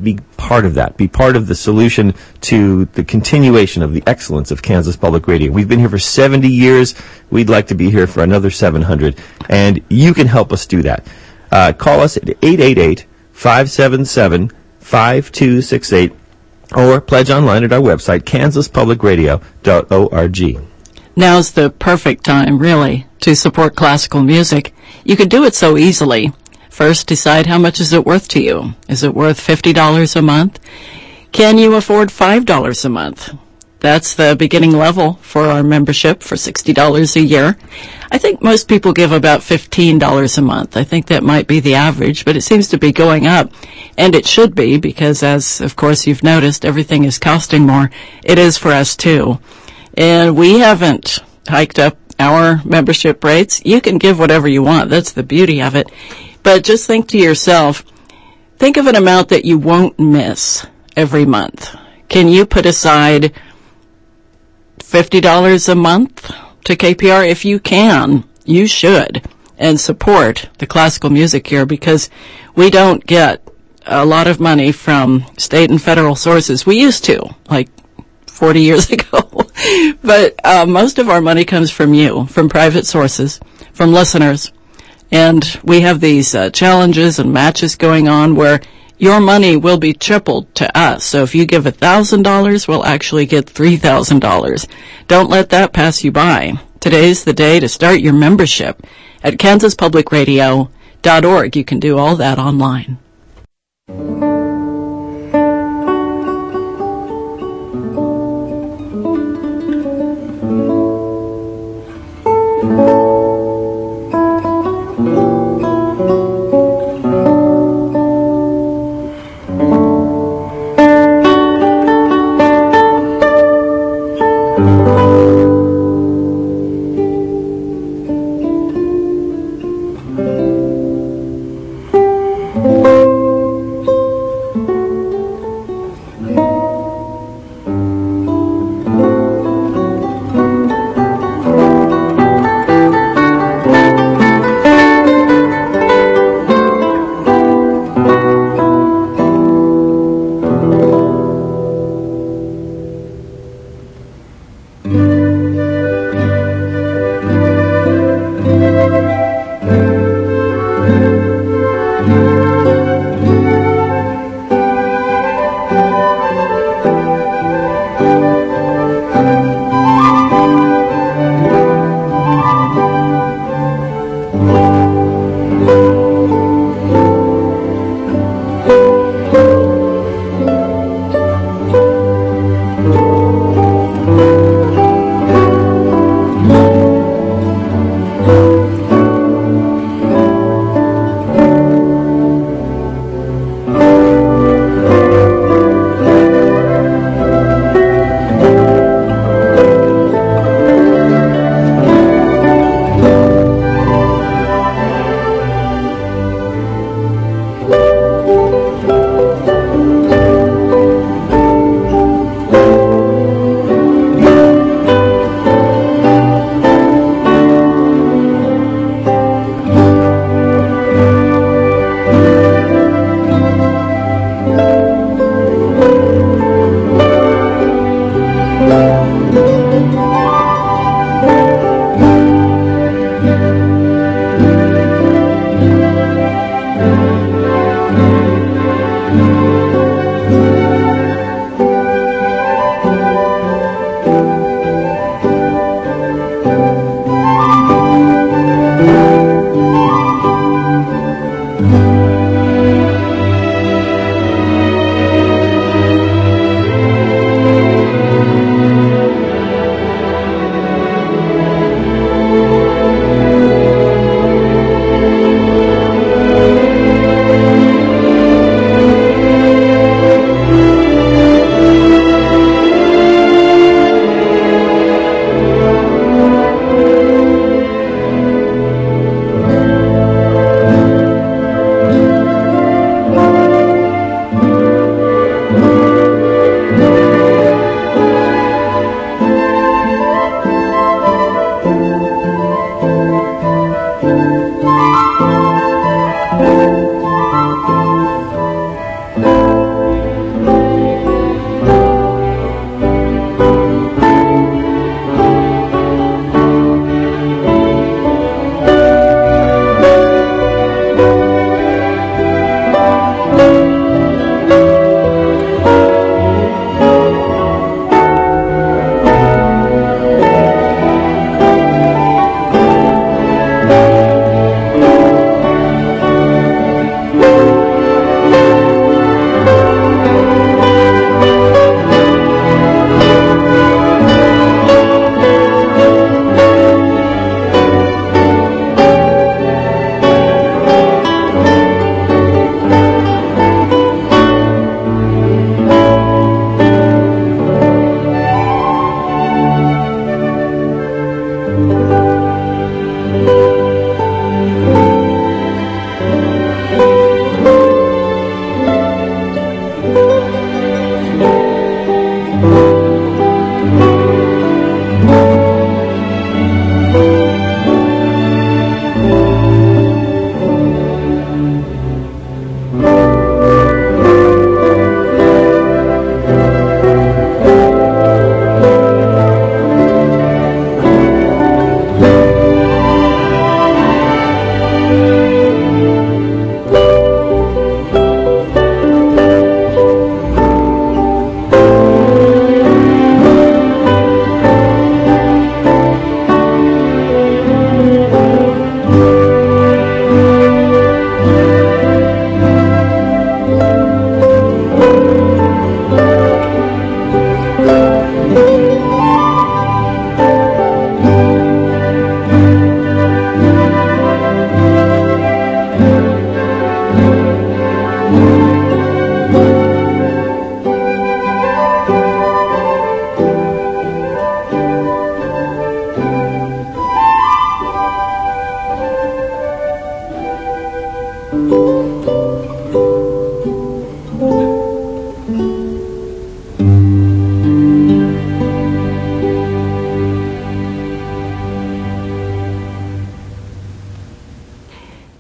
part of that. Be part of the solution to the continuation of the excellence of Kansas Public Radio. We've been here for seventy years. We'd like to be here for another seven hundred, and you can help us do that. Uh, call us at eight eight eight, five seven seven, five two six eight or pledge online at our website, kansas public radio dot org. Now's the perfect time, really, to support classical music. You could do it so easily. First, decide how much is it worth to you. Is it worth fifty dollars a month? Can you afford five dollars a month? That's the beginning level for our membership for sixty dollars a year. I think most people give about fifteen dollars a month. I think that might be the average, but it seems to be going up. And it should be, because as, of course, you've noticed, everything is costing more. It is for us, too. And we haven't hiked up our membership rates. You can give whatever you want. That's the beauty of it. But just think to yourself, think of an amount that you won't miss every month. Can you put aside fifty dollars a month to K P R? If you can, you should, and support the classical music here, because we don't get a lot of money from state and federal sources. We used to, like forty years ago. But uh, most of our money comes from you, from private sources, from listeners. And we have these uh, challenges and matches going on where your money will be tripled to us. So if you give one thousand dollars, we'll actually get three thousand dollars. Don't let that pass you by. Today's the day to start your membership at kansas public radio dot org. You can do all that online.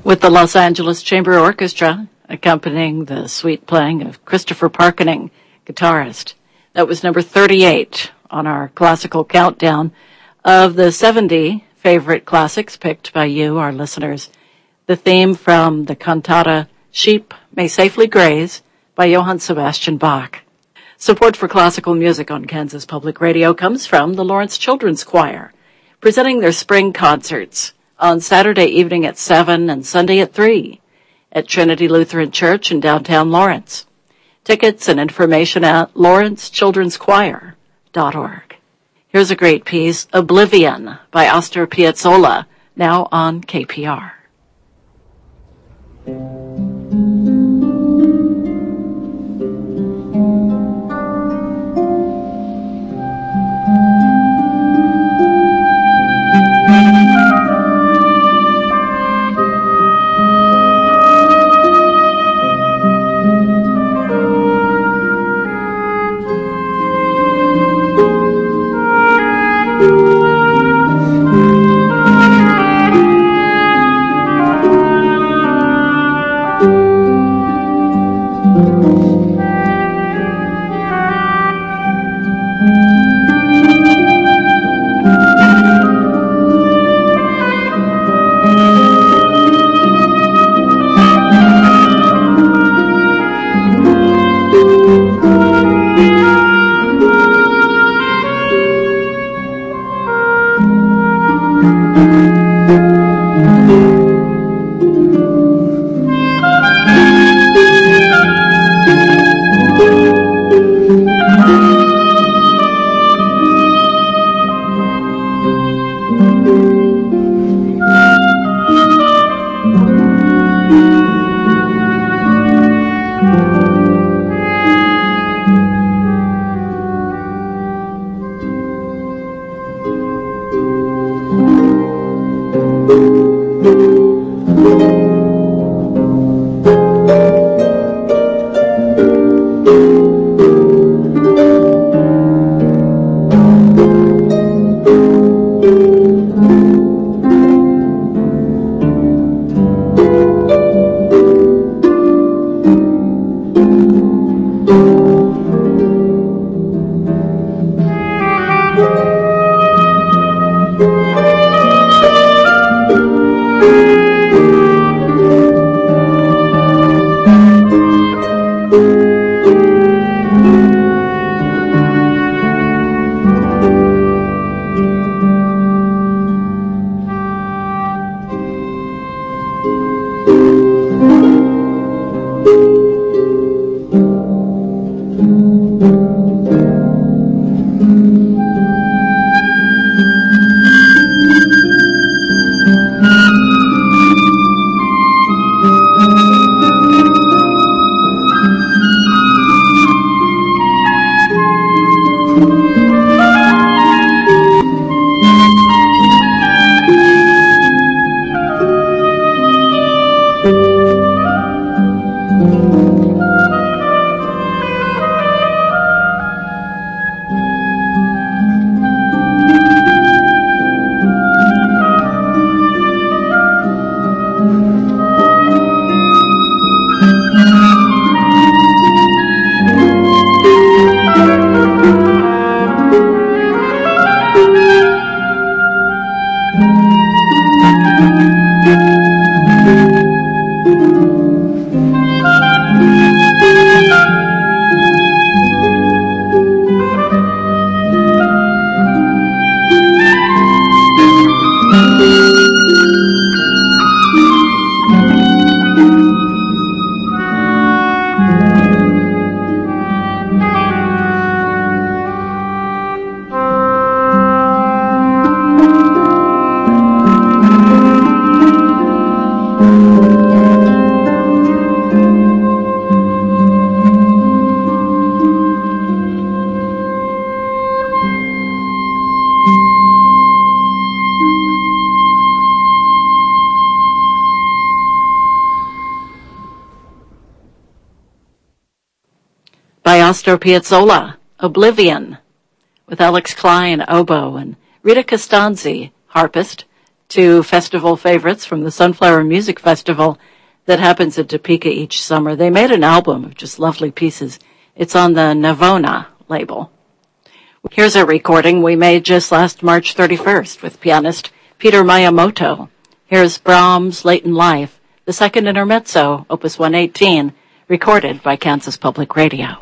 with the Los Angeles Chamber Orchestra accompanying the sweet playing of Christopher Parkening, guitarist. That was number thirty-eight on our classical countdown of the seventy favorite classics picked by you, our listeners. The theme from the cantata Sheep May Safely Graze by Johann Sebastian Bach. Support for classical music on Kansas Public Radio comes from the Lawrence Children's Choir, presenting their spring concerts on Saturday evening at seven and Sunday at three at Trinity Lutheran Church in downtown Lawrence. Tickets and information at lawrence children's choir dot org. Here's a great piece, Oblivion by Astor Piazzolla, now on K P R. By Astor Piazzolla, Oblivion, with Alex Klein, oboe, and Rita Costanzi, harpist, to festival favorites from the Sunflower Music Festival that happens at Topeka each summer. They made an album of just lovely pieces. It's on the Navona label. Here's a recording we made just last March thirty-first with pianist Peter Miyamoto. Here's Brahms' Late in Life, the second intermezzo, Opus one eighteen, recorded by Kansas Public Radio.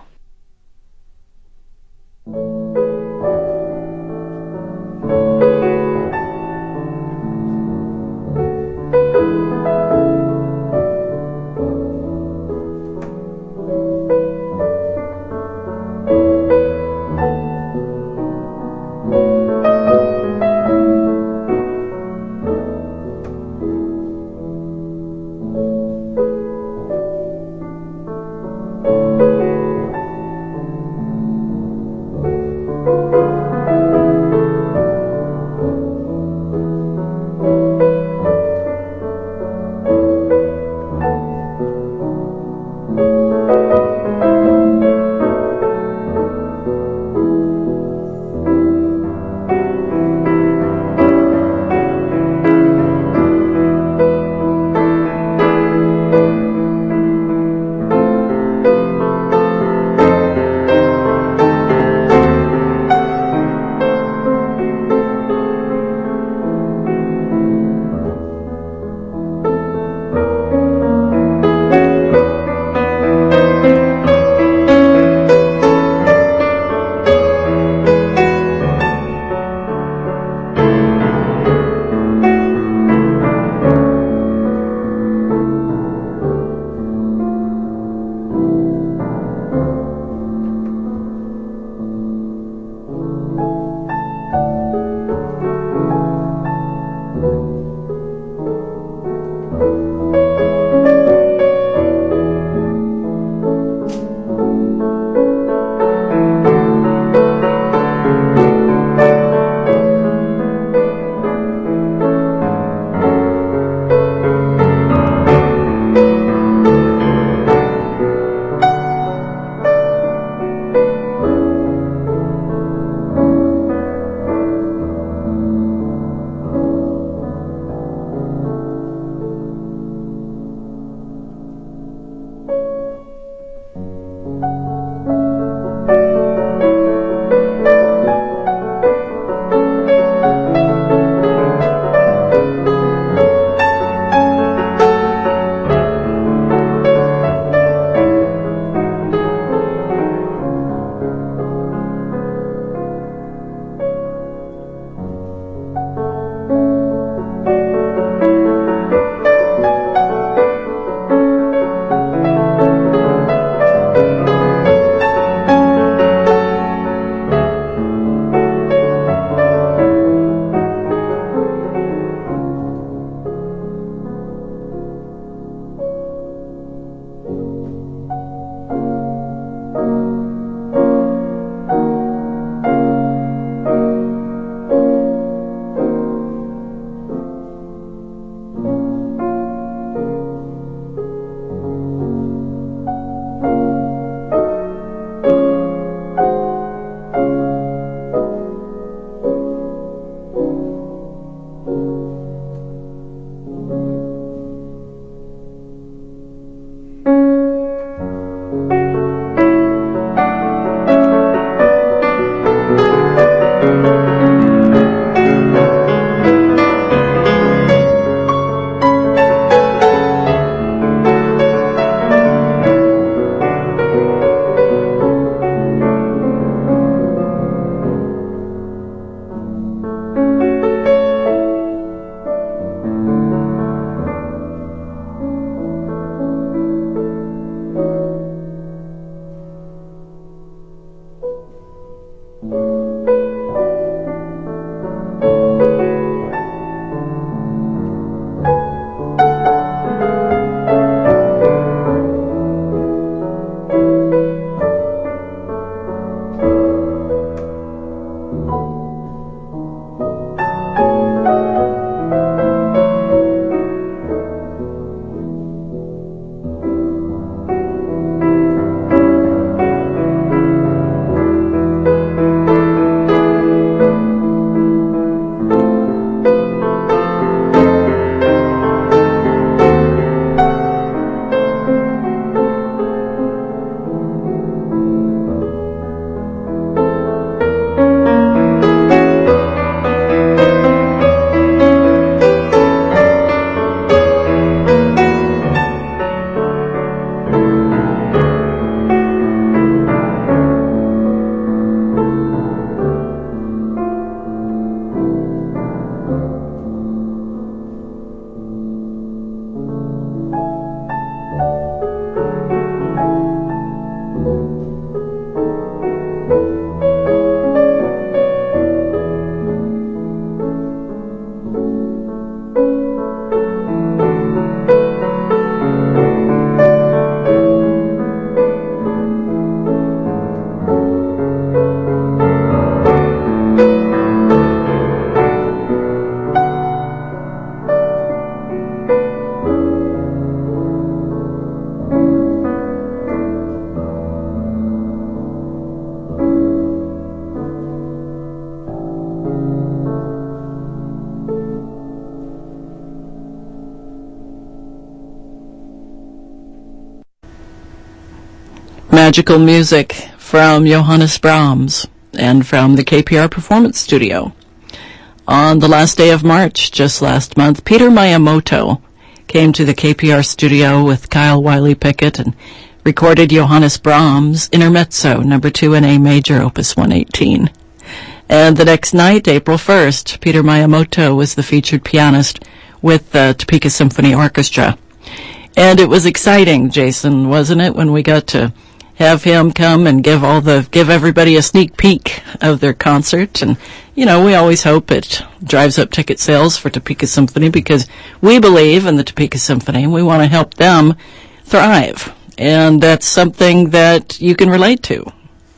magical music from Johannes Brahms and from the K P R Performance Studio. On the last day of March, just last month, Peter Miyamoto came to the K P R studio with Kyle Wiley Pickett and recorded Johannes Brahms' Intermezzo, number two in A major, opus one eighteen. And the next night, April first, Peter Miyamoto was the featured pianist with the Topeka Symphony Orchestra. And it was exciting, Jason, wasn't it, when we got to have him come and give all the, give everybody a sneak peek of their concert. And, you know, we always hope it drives up ticket sales for Topeka Symphony because we believe in the Topeka Symphony and we want to help them thrive. And that's something that you can relate to.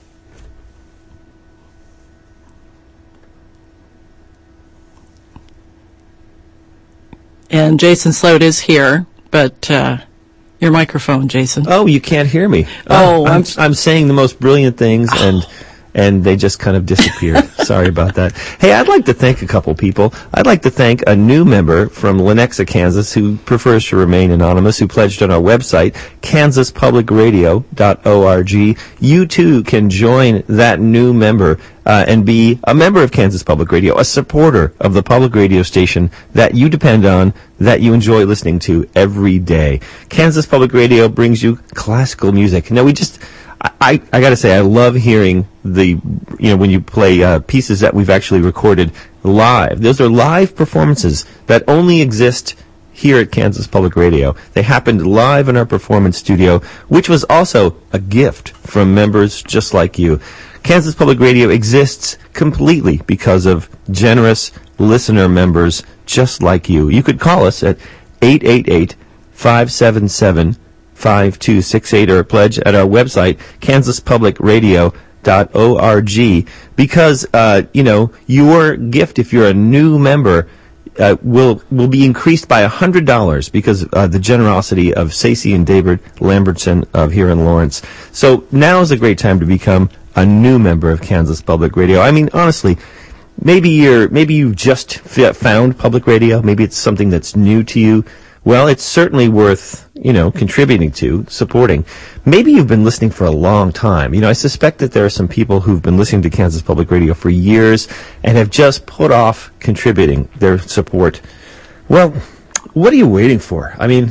And Jason Sloat is here, but uh your microphone, Jason. Oh, you can't hear me. Oh, I'm, I'm, I'm saying the most brilliant things, and and they just kind of disappear. Sorry about that. Hey, I'd like to thank a couple people. I'd like to thank a new member from Lenexa, Kansas, who prefers to remain anonymous, who pledged on our website, kansas public radio dot org. You, too, can join that new member uh, and be a member of Kansas Public Radio, a supporter of the public radio station that you depend on, that you enjoy listening to every day. Kansas Public Radio brings you classical music. Now, we just... I, I got to say, I love hearing the, you know, when you play uh, pieces that we've actually recorded live. Those are live performances that only exist here at Kansas Public Radio. They happened live in our performance studio, which was also a gift from members just like you. Kansas Public Radio exists completely because of generous listener members just like you. You could call us at eight eight eight, five seven seven, five two six eight or pledge at our website, kansas public radio dot org, because, uh, you know, your gift, if you're a new member, uh, will will be increased by one hundred dollars because uh, the generosity of Stacey and David Lambertson of here in Lawrence. So now is a great time to become a new member of Kansas Public Radio. I mean, honestly, maybe you're maybe you just f- found public radio. Maybe it's something that's new to you. Well, it's certainly worth, you know, contributing to, supporting. Maybe you've been listening for a long time. You know, I suspect that there are some people who've been listening to Kansas Public Radio for years and have just put off contributing their support. Well, what are you waiting for? I mean,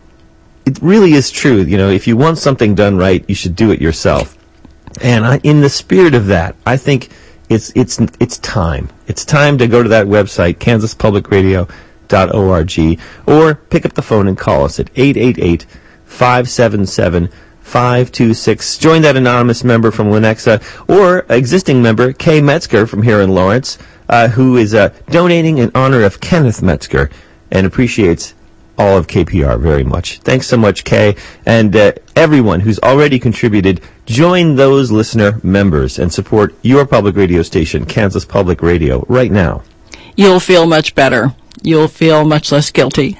it really is true. You know, if you want something done right, you should do it yourself. And I, in the spirit of that, I think it's it's it's time. It's time to go to that website, kansas public radio dot org, or pick up the phone and call us at eight eight eight, five seven seven, five two six. Join that anonymous member from Lenexa, or existing member Kay Metzger from here in Lawrence, uh, who is uh, donating in honor of Kenneth Metzger and appreciates all of K P R very much. Thanks so much, Kay. And uh, everyone who's already contributed, join those listener members and support your public radio station, Kansas Public Radio, right now. You'll feel much better. You'll feel much less guilty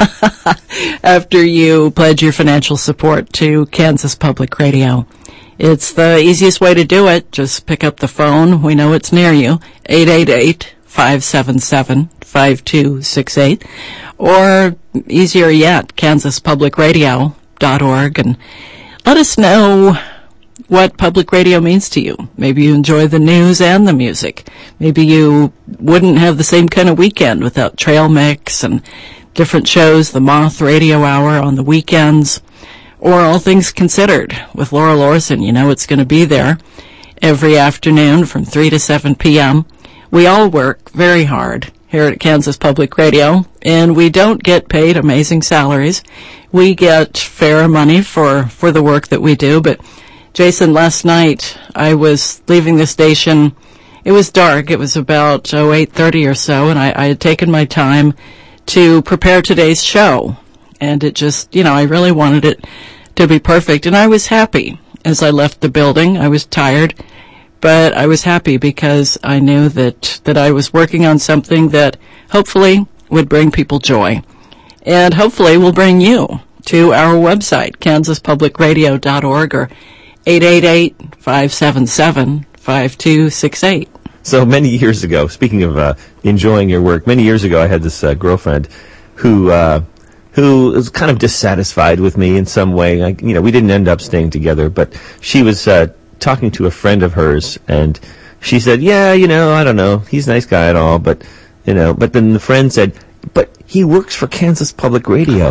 after you pledge your financial support to Kansas Public Radio. It's the easiest way to do it. Just pick up the phone. We know it's near you. eight eight eight, five seven seven, five two six eight. Or easier yet, kansas public radio dot org, and let us know what public radio means to you. Maybe you enjoy the news and the music. Maybe you wouldn't have the same kind of weekend without Trail Mix and different shows, the Moth Radio Hour on the weekends, or All Things Considered with Laura Lorson. You know it's going to be there every afternoon from three to seven p.m. We all work very hard here at Kansas Public Radio, and we don't get paid amazing salaries. We get fair money for, for the work that we do, but Jason, last night I was leaving the station. It was dark. It was about oh, eight thirty or so, and I, I had taken my time to prepare today's show. And it just, you know, I really wanted it to be perfect. And I was happy as I left the building. I was tired, but I was happy because I knew that, that I was working on something that hopefully would bring people joy. And hopefully will bring you to our website, kansas public radio dot org, or eight eight eight, five seven seven, five two six eight. So many years ago, speaking of uh, enjoying your work, many years ago I had this uh, girlfriend who uh, who was kind of dissatisfied with me in some way. I, you know, we didn't end up staying together, but she was uh, talking to a friend of hers, and she said, yeah, you know, I don't know, he's a nice guy and all, but, you know, but then the friend said, but he works for Kansas Public Radio.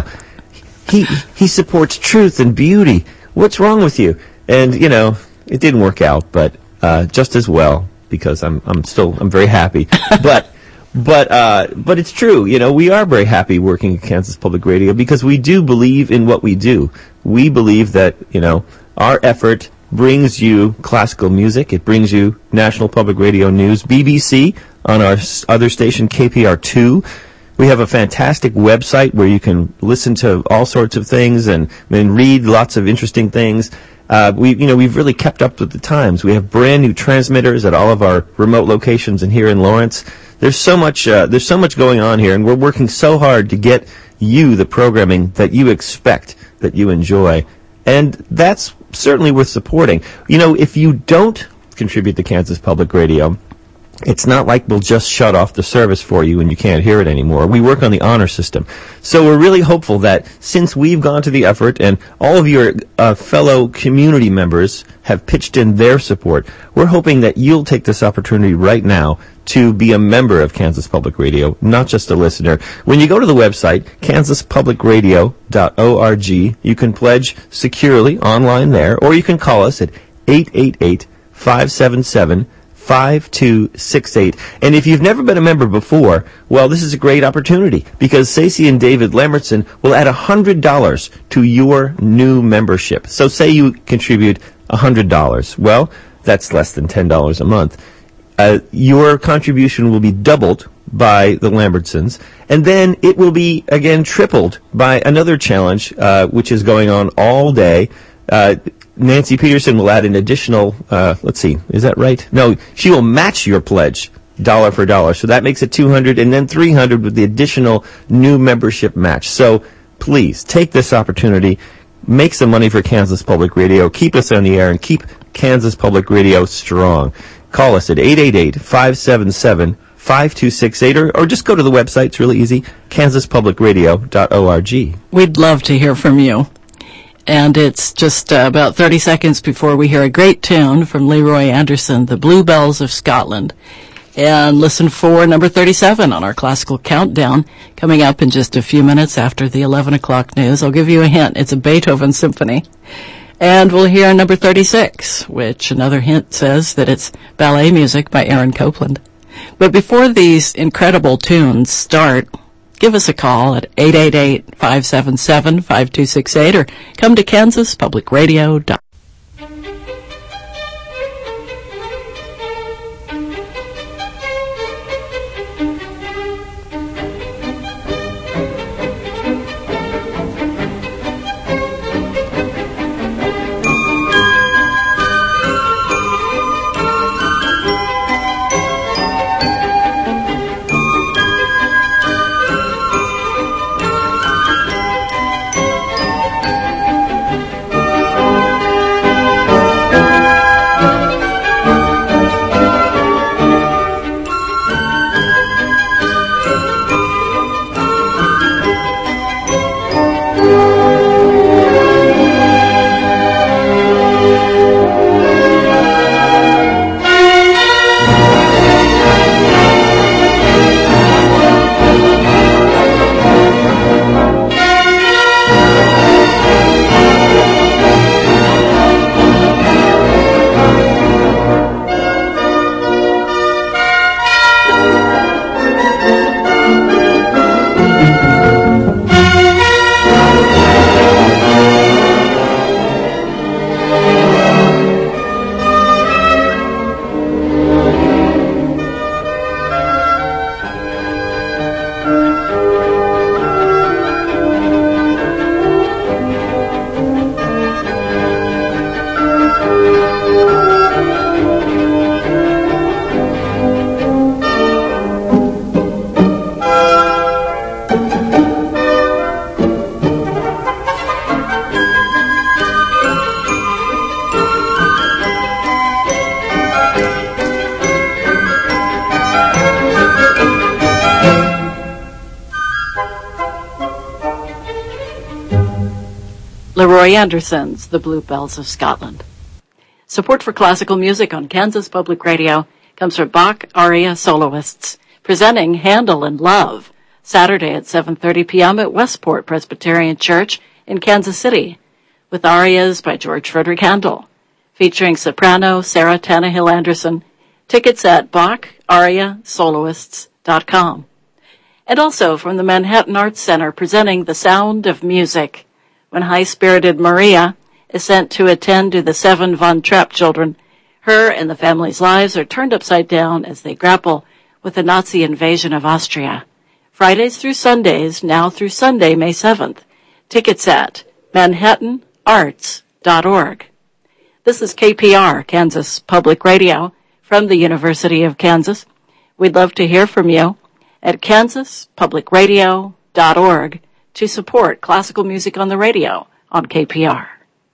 He he supports truth and beauty. What's wrong with you? And, you know, it didn't work out, but uh, just as well, because I'm I'm still, I'm very happy. But but uh, but it's true, you know, we are very happy working at Kansas Public Radio because we do believe in what we do. We believe that, you know, our effort brings you classical music. It brings you National Public Radio News, B B C on our other station, K P R two. We have a fantastic website where you can listen to all sorts of things and, and read lots of interesting things. Uh, we, you know, we've really kept up with the times. We have brand new transmitters at all of our remote locations and here in Lawrence. There's so much, uh, there's so much going on here, and we're working so hard to get you the programming that you expect, that you enjoy. And that's certainly worth supporting. You know, if you don't contribute to Kansas Public Radio, it's not like we'll just shut off the service for you and you can't hear it anymore. We work on the honor system. So we're really hopeful that since we've gone to the effort and all of your uh, fellow community members have pitched in their support, we're hoping that you'll take this opportunity right now to be a member of Kansas Public Radio, not just a listener. When you go to the website, kansas public radio dot org, you can pledge securely online there, or you can call us at eight eight eight, five seven seven, five two six eight. And if you've never been a member before, well, this is a great opportunity because Stacey and David Lambertson will add one hundred dollars to your new membership. So say you contribute one hundred dollars. Well, that's less than ten dollars a month. Uh, your contribution will be doubled by the Lambertsons, and then it will be, again, tripled by another challenge, uh, which is going on all day. Uh, Nancy Peterson will add an additional, uh, let's see, is that right? No, she will match your pledge dollar for dollar. So that makes it two hundred and then three hundred with the additional new membership match. So please take this opportunity, make some money for Kansas Public Radio, keep us on the air, and keep Kansas Public Radio strong. Call us at eight eight eight, five seven seven, five two six eight or, or just go to the website. It's really easy, kansas public radio dot org. We'd love to hear from you. And it's just uh, about thirty seconds before we hear a great tune from Leroy Anderson, The Bluebells of Scotland. And listen for number thirty-seven on our classical countdown, coming up in just a few minutes after the eleven o'clock news. I'll give you a hint. It's a Beethoven symphony. And we'll hear number thirty-six, which another hint says that it's ballet music by Aaron Copland. But before these incredible tunes start, give us a call at eight eight eight, five seven seven, five two six eight or come to kansas public radio dot com. Leroy Anderson's The Bluebells of Scotland. Support for classical music on Kansas Public Radio comes from Bach Aria Soloists, presenting Handel in Love, Saturday at seven thirty p.m. at Westport Presbyterian Church in Kansas City, with arias by George Frederick Handel, featuring soprano Sarah Tannehill Anderson. Tickets at bach aria soloists dot com. And also from the Manhattan Arts Center, presenting The Sound of Music, when high-spirited Maria is sent to attend to the seven Von Trapp children. Her and the family's lives are turned upside down as they grapple with the Nazi invasion of Austria. Fridays through Sundays, now through Sunday, May seventh. Tickets at manhattan arts dot org. This is K P R, Kansas Public Radio, from the University of Kansas. We'd love to hear from you at kansas public radio dot org to support classical music on the radio on K P R.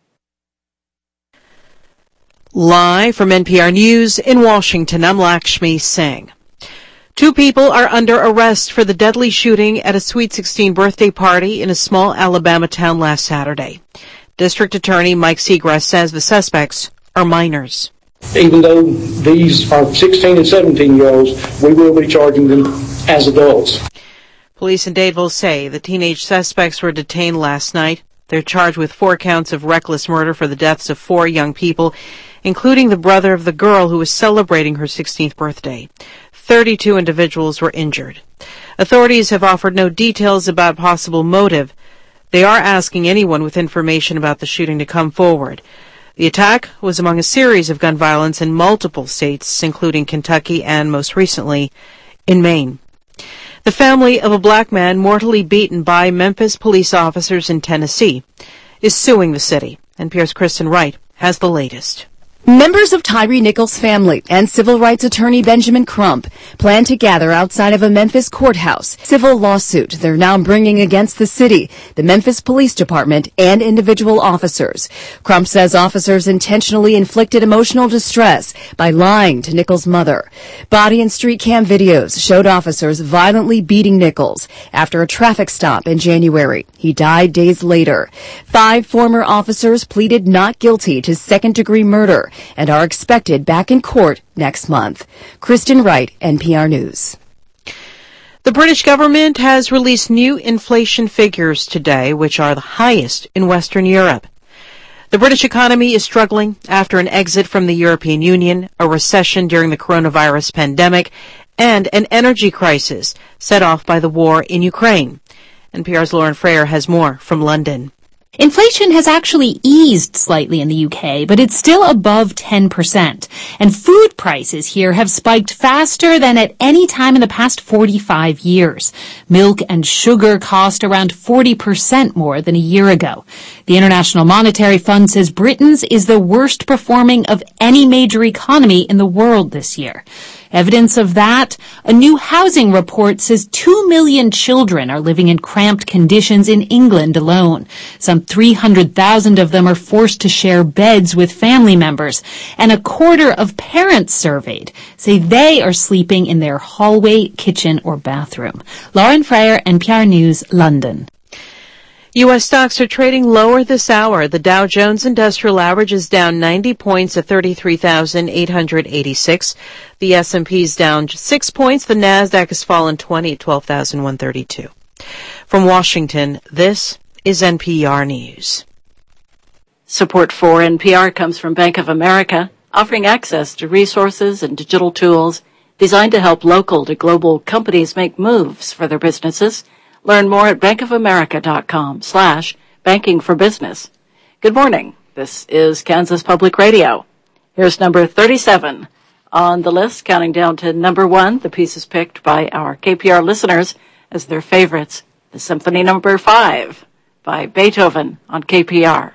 Live from N P R News in Washington, I'm Lakshmi Singh. Two people are under arrest for the deadly shooting at a Sweet sixteen birthday party in a small Alabama town last Saturday. District Attorney Mike Segrest says the suspects are minors. Even though these are sixteen and seventeen-year-olds, we will be charging them as adults. Police in Dadeville say the teenage suspects were detained last night. They're charged with four counts of reckless murder for the deaths of four young people, including the brother of the girl who was celebrating her sixteenth birthday. thirty-two individuals were injured. Authorities have offered no details about possible motive. They are asking anyone with information about the shooting to come forward. The attack was among a series of gun violence in multiple states, including Kentucky and, most recently, in Maine. The family of a black man mortally beaten by Memphis police officers in Tennessee is suing the city. N P R's Kristen Wright has the latest. Members of Tyree Nichols' family and civil rights attorney Benjamin Crump plan to gather outside of a Memphis courthouse civil lawsuit they're now bringing against the city, the Memphis Police Department, and individual officers. Crump says officers intentionally inflicted emotional distress by lying to Nichols' mother. Body and street cam videos showed officers violently beating Nichols after a traffic stop in January. He died days later. Five former officers pleaded not guilty to second-degree murder and are expected back in court next month. Kristen Wright, N P R News. The British government has released new inflation figures today, which are the highest in Western Europe. The British economy is struggling after an exit from the European Union, a recession during the coronavirus pandemic, and an energy crisis set off by the war in Ukraine. N P R's Lauren Frayer has more from London. Inflation has actually eased slightly in the U K, but it's still above ten percent. And food prices here have spiked faster than at any time in the past forty-five years. Milk and sugar cost around forty percent more than a year ago. The International Monetary Fund says Britain's is the worst performing of any major economy in the world this year. Evidence of that? A new housing report says two million children are living in cramped conditions in England alone. Some three hundred thousand of them are forced to share beds with family members. And a quarter of parents surveyed say they are sleeping in their hallway, kitchen, or bathroom. Lauren Frayer, N P R News, London. U S stocks are trading lower this hour. The Dow Jones Industrial Average is down ninety points at thirty-three thousand eight hundred eighty-six. The S and P is down six points. The Nasdaq has fallen twenty at twelve thousand one hundred thirty-two. From Washington, this is N P R News. Support for N P R comes from Bank of America, offering access to resources and digital tools designed to help local to global companies make moves for their businesses. Learn more at bankofamerica.com slash banking for business. Good morning. This is Kansas Public Radio. Here's number thirty-seven on the list, counting down to number one, the pieces picked by our K P R listeners as their favorites. The Symphony Number Five by Beethoven on K P R.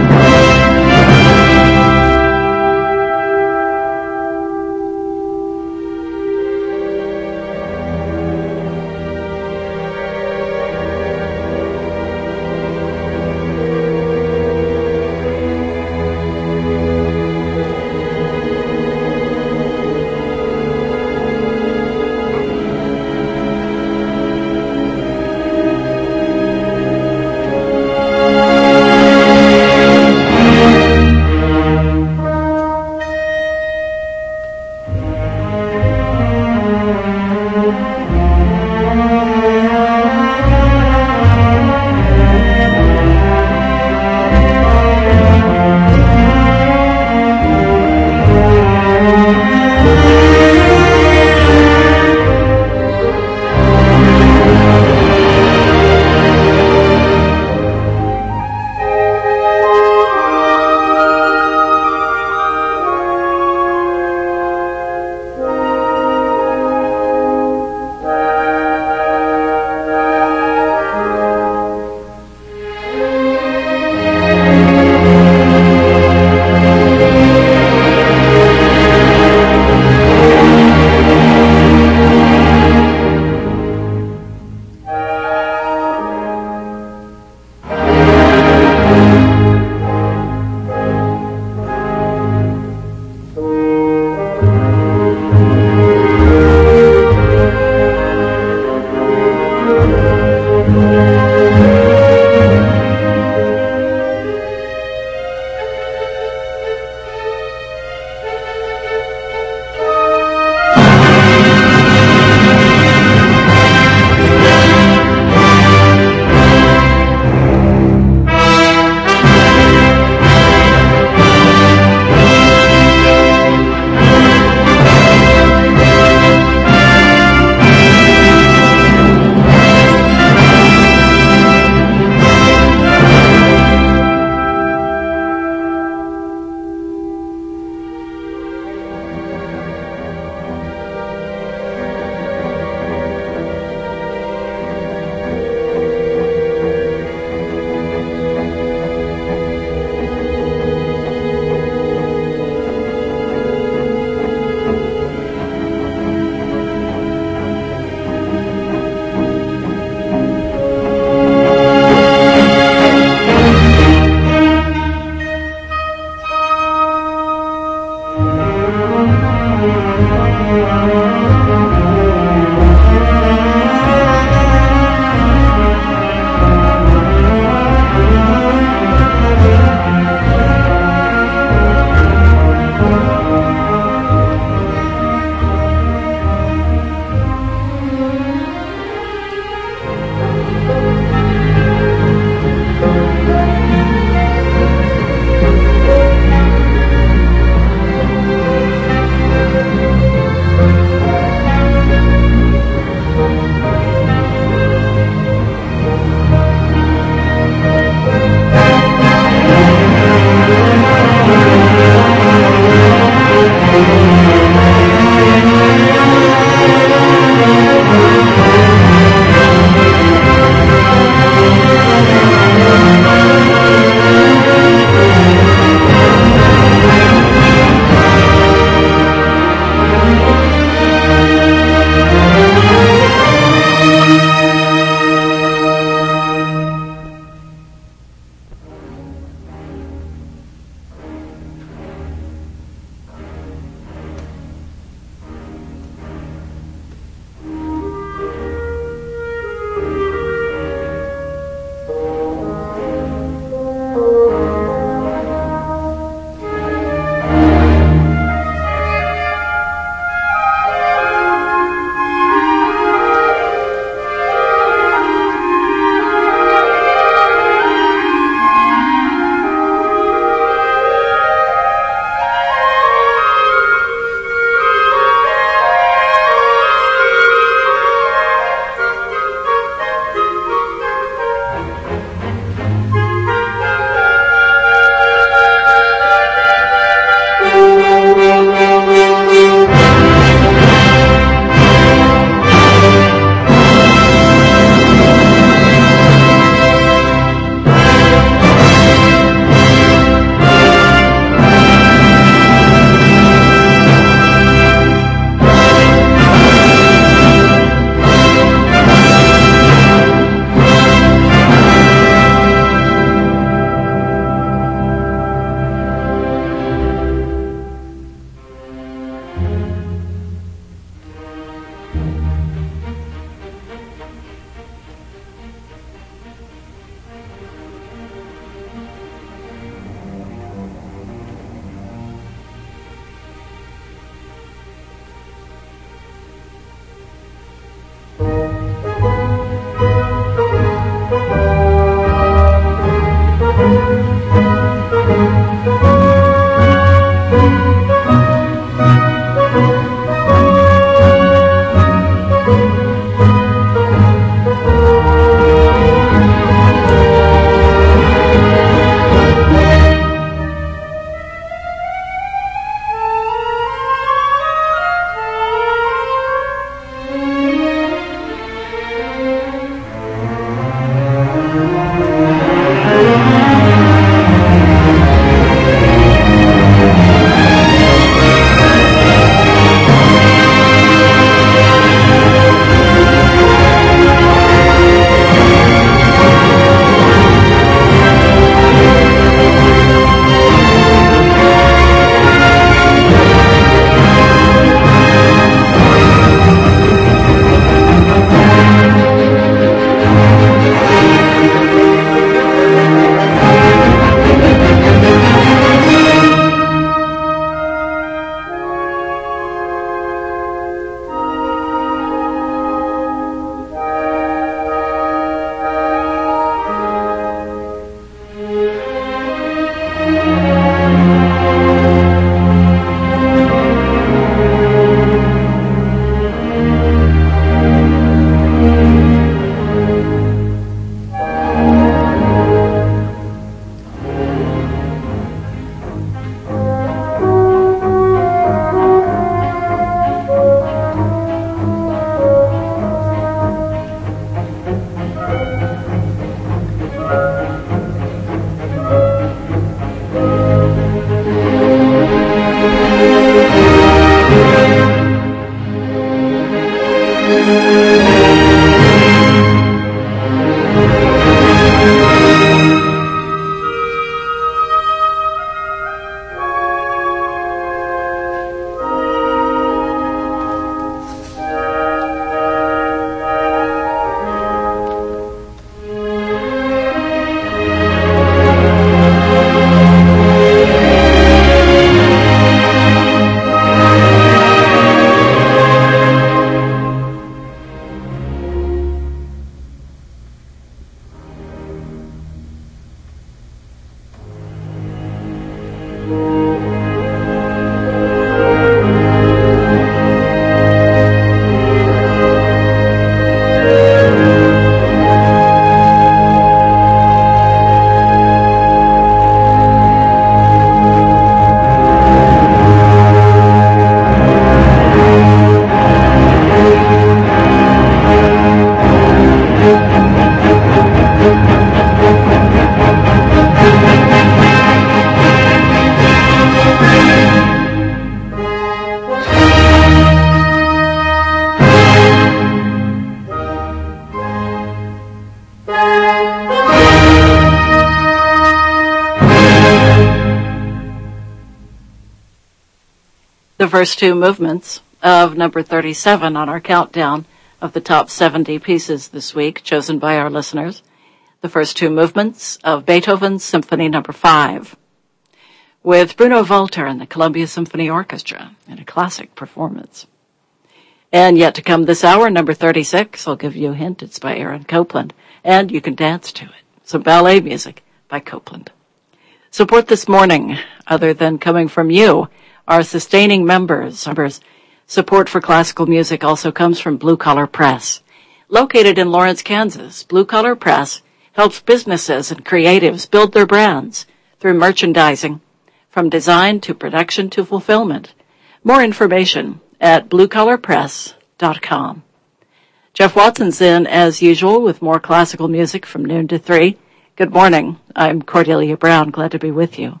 the first two movements of number thirty-seven on our countdown of the top seventy pieces this week, chosen by our listeners. The first two movements of Beethoven's Symphony Number Five, with Bruno Walter and the Columbia Symphony Orchestra in a classic performance. And yet to come this hour, number thirty-six, I'll give you a hint, it's by Aaron Copland, and you can dance to it. Some ballet music by Copland. Support this morning, other than coming from you, our sustaining members. members. Support for classical music also comes from Blue Collar Press. Located in Lawrence, Kansas, Blue Collar Press helps businesses and creatives build their brands through merchandising, from design to production to fulfillment. More information at blue collar press dot com. Jeff Watson's in, as usual, with more classical music from noon to three. Good morning. I'm Cordelia Brown. Glad to be with you.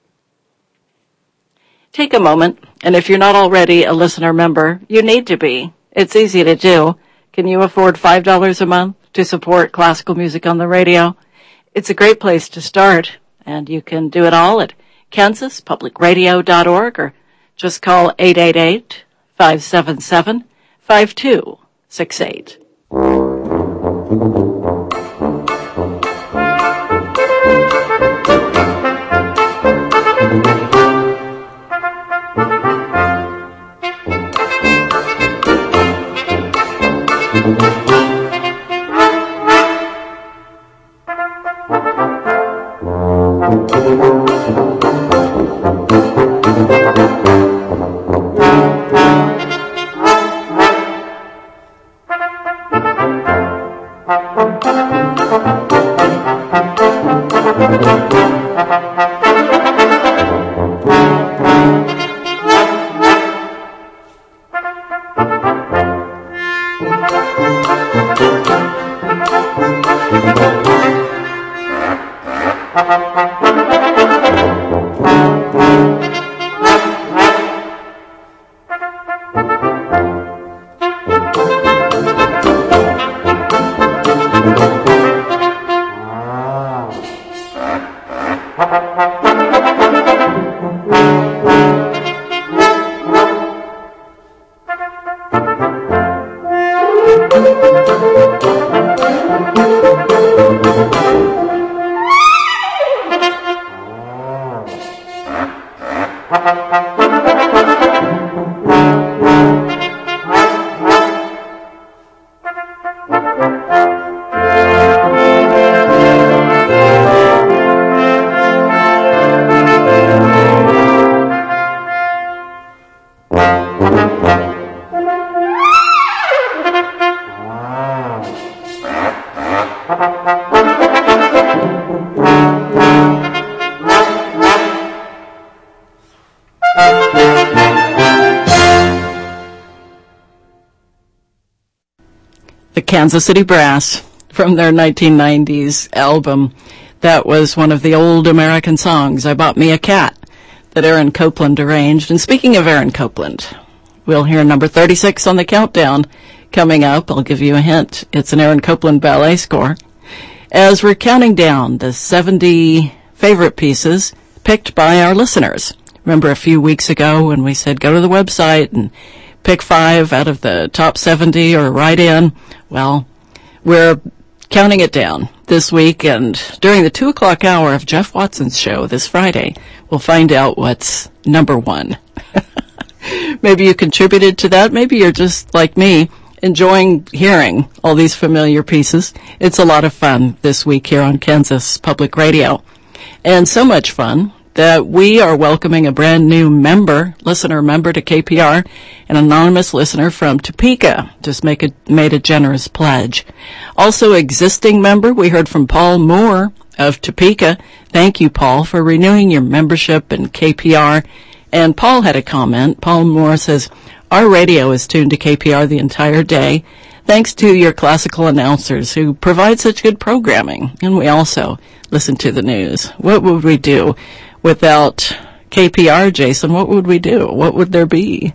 Take a moment, and if you're not already a listener member, you need to be. It's easy to do. Can you afford five dollars a month to support classical music on the radio? It's a great place to start, and you can do it all at kansas public radio dot org or just call eight eight eight, five seven seven, five two six eight. Kansas City Brass from their nineteen nineties album. That was one of the old American songs, I Bought Me a Cat, that Aaron Copland arranged. And speaking of Aaron Copland, we'll hear number thirty-six on the countdown coming up. I'll give you a hint. It's an Aaron Copland ballet score. As we're counting down the seventy favorite pieces picked by our listeners. Remember a few weeks ago when we said go to the website and pick five out of the top seventy or write in? Well, we're counting it down this week, and during the two o'clock hour of Jeff Watson's show this Friday, we'll find out what's number one. Maybe you contributed to that. Maybe you're just like me, enjoying hearing all these familiar pieces. It's a lot of fun this week here on Kansas Public Radio. And so much fun that we are welcoming a brand new member, listener member to K P R, an anonymous listener from Topeka, just make a, made a generous pledge. Also existing member, we heard from Paul Moore of Topeka. Thank you, Paul, for renewing your membership in K P R. And Paul had a comment. Paul Moore says, our radio is tuned to K P R the entire day, thanks to your classical announcers who provide such good programming. And we also listen to the news. What would we do without K P R, Jason? What would we do? What would there be?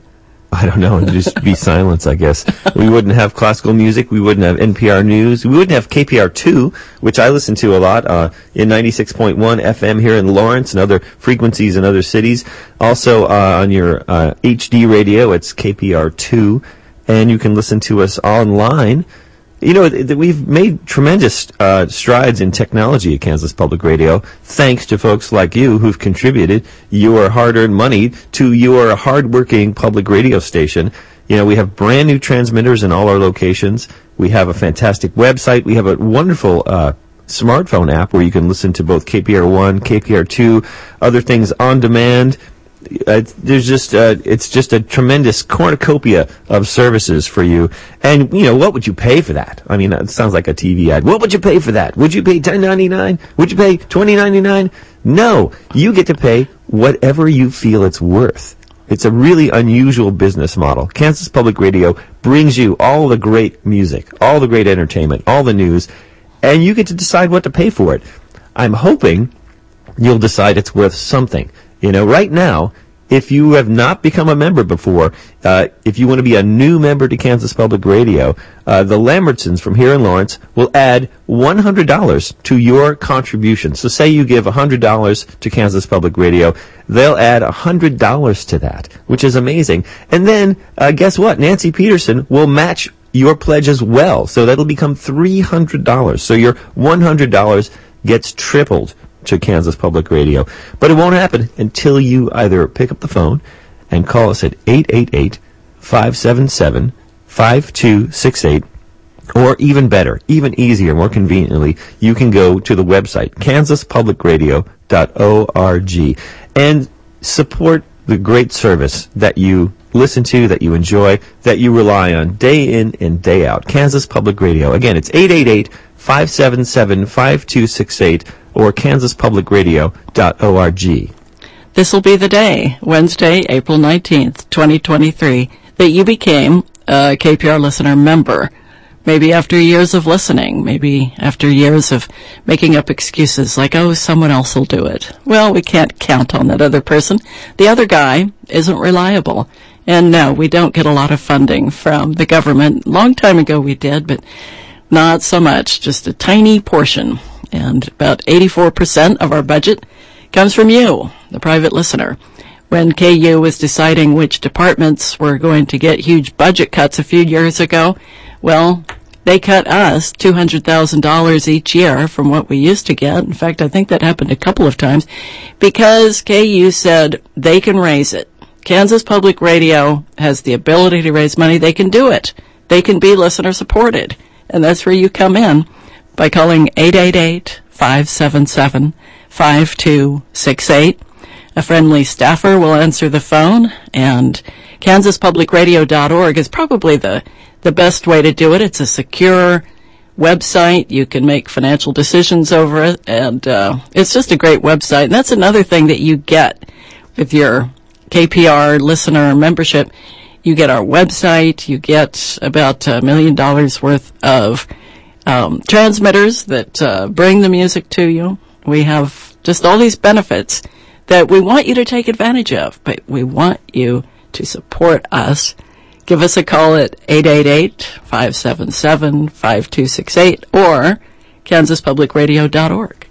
I don't know. It'd just be silence, I guess. We wouldn't have classical music. We wouldn't have N P R News. We wouldn't have K P R two, which I listen to a lot, uh, in ninety-six point one F M here in Lawrence and other frequencies in other cities. Also, uh, on your, uh, H D radio, it's K P R two. And you can listen to us online. You know, th- th- we've made tremendous uh, strides in technology at Kansas Public Radio, thanks to folks like you who've contributed your hard-earned money to your hard-working public radio station. You know, we have brand new transmitters in all our locations. We have a fantastic website. We have a wonderful uh, smartphone app where you can listen to both K P R one, K P R two, other things on demand. Uh, there's just uh, it's just a tremendous cornucopia of services for you. And you know, what would you pay for that? I mean, it sounds like a T V ad. What would you pay for that? Would you pay ten ninety-nine? Would you pay twenty ninety-nine? No, you get to pay whatever you feel it's worth. It's a really unusual business model. Kansas Public Radio brings you all the great music, all the great entertainment, all the news, and you get to decide what to pay for it. I'm hoping you'll decide it's worth something. You know, right now, if you have not become a member before, uh, if you want to be a new member to Kansas Public Radio, uh, the Lambertsons from here in Lawrence will add one hundred dollars to your contribution. So say you give one hundred dollars to Kansas Public Radio, they'll add one hundred dollars to that, which is amazing. And then, uh, guess what? Nancy Peterson will match your pledge as well. So that'll become three hundred dollars. So your one hundred dollars gets tripled to Kansas Public Radio. But it won't happen until you either pick up the phone and call us at eight eight eight, five seven seven, five two six eight, or even better, even easier, more conveniently, you can go to the website, kansas public radio dot org, and support the great service that you listen to, that you enjoy, that you rely on day in and day out. Kansas Public Radio. Again, it's eight eight eight, five seven seven, five two six eight, or kansas public radio dot org. This will be the day, Wednesday, April nineteenth, twenty twenty-three, that you became a K P R listener member. Maybe after years of listening, maybe after years of making up excuses like, oh, someone else will do it. Well, we can't count on that other person. The other guy isn't reliable. And no, we don't get a lot of funding from the government. Long time ago we did, but not so much, just a tiny portion. And about eighty-four percent of our budget comes from you, the private listener. When K U was deciding which departments were going to get huge budget cuts a few years ago, well, they cut us two hundred thousand dollars each year from what we used to get. In fact, I think that happened a couple of times because K U said they can raise it. Kansas Public Radio has the ability to raise money. They can do it. They can be listener supported. And that's where you come in by calling eight eight eight, five seven seven, five two six eight. A friendly staffer will answer the phone, and kansas public radio dot org is probably the, the best way to do it. It's a secure website. You can make financial decisions over it, and uh, it's just a great website. And that's another thing that you get with your K P R listener membership. You get our website. You get about a million dollars worth of um, transmitters that uh, bring the music to you. We have just all these benefits that we want you to take advantage of, but we want you to support us. Give us a call at eight eight eight, five seven seven, five two six eight or kansas public radio dot org.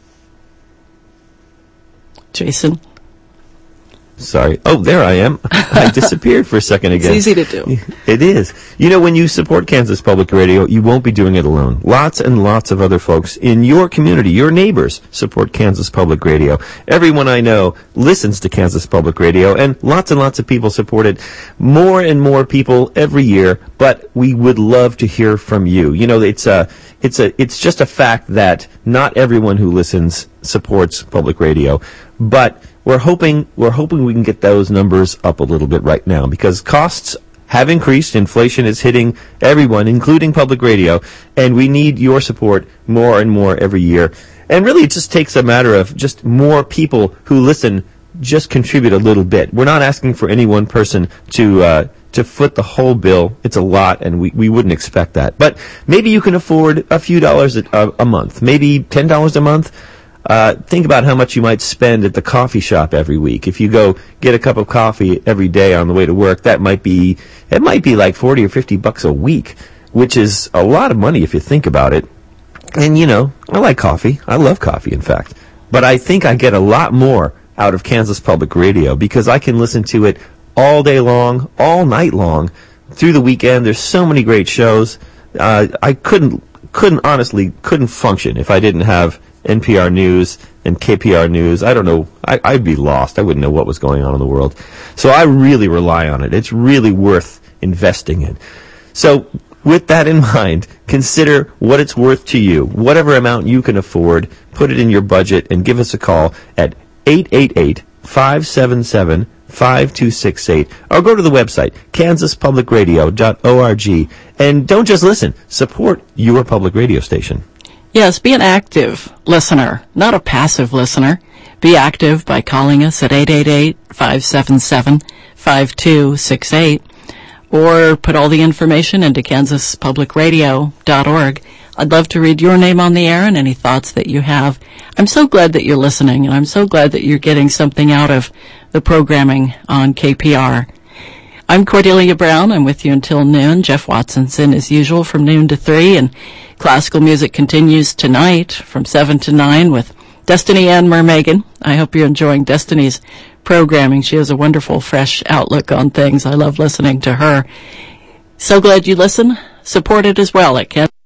Jason? Sorry. Oh, there I am. I disappeared for a second again. It's easy to do. It is. You know, when you support Kansas Public Radio, you won't be doing it alone. Lots and lots of other folks in your community, your neighbors, support Kansas Public Radio. Everyone I know listens to Kansas Public Radio, and lots and lots of people support it. More and more people every year, but we would love to hear from you. You know, it's a, it's a, it's just a fact that not everyone who listens supports public radio, but We're hoping we're hoping we can get those numbers up a little bit right now because costs have increased. Inflation is hitting everyone, including public radio, and we need your support more and more every year. And really, it just takes a matter of just more people who listen just contribute a little bit. We're not asking for any one person to uh, to foot the whole bill. It's a lot, and we, we wouldn't expect that. But maybe you can afford a few dollars a, a month, maybe ten dollars a month. uh, think about how much you might spend at the coffee shop every week. If you go get a cup of coffee every day on the way to work, that might be, it might be like forty or fifty bucks a week, which is a lot of money if you think about it. And, you know, I like coffee. I love coffee, in fact. But I think I get a lot more out of Kansas Public Radio because I can listen to it all day long, all night long, through the weekend. There's so many great shows. Uh, I couldn't, couldn't honestly, couldn't function if I didn't have N P R News and K P R News. I don't know. I, I'd be lost. I wouldn't know what was going on in the world. So I really rely on it. It's really worth investing in. So with that in mind, consider what it's worth to you. Whatever amount you can afford, put it in your budget and give us a call at eight eight eight, five seven seven, five two six eight or go to the website kansas public radio dot org and don't just listen. Support your public radio station. Yes, be an active listener, not a passive listener. Be active by calling us at eight eight eight, five seven seven, five two six eight or put all the information into kansas public radio dot org. I'd love to read your name on the air and any thoughts that you have. I'm so glad that you're listening, and I'm so glad that you're getting something out of the programming on K P R. I'm Cordelia Brown. I'm with you until noon. Jeff Watson's in as usual from noon to three, and classical music continues tonight from seven to nine with Destiny Ann Mermegan. I hope you're enjoying Destiny's programming. She has a wonderful, fresh outlook on things. I love listening to her. So glad you listen. Support it as well at Kansas.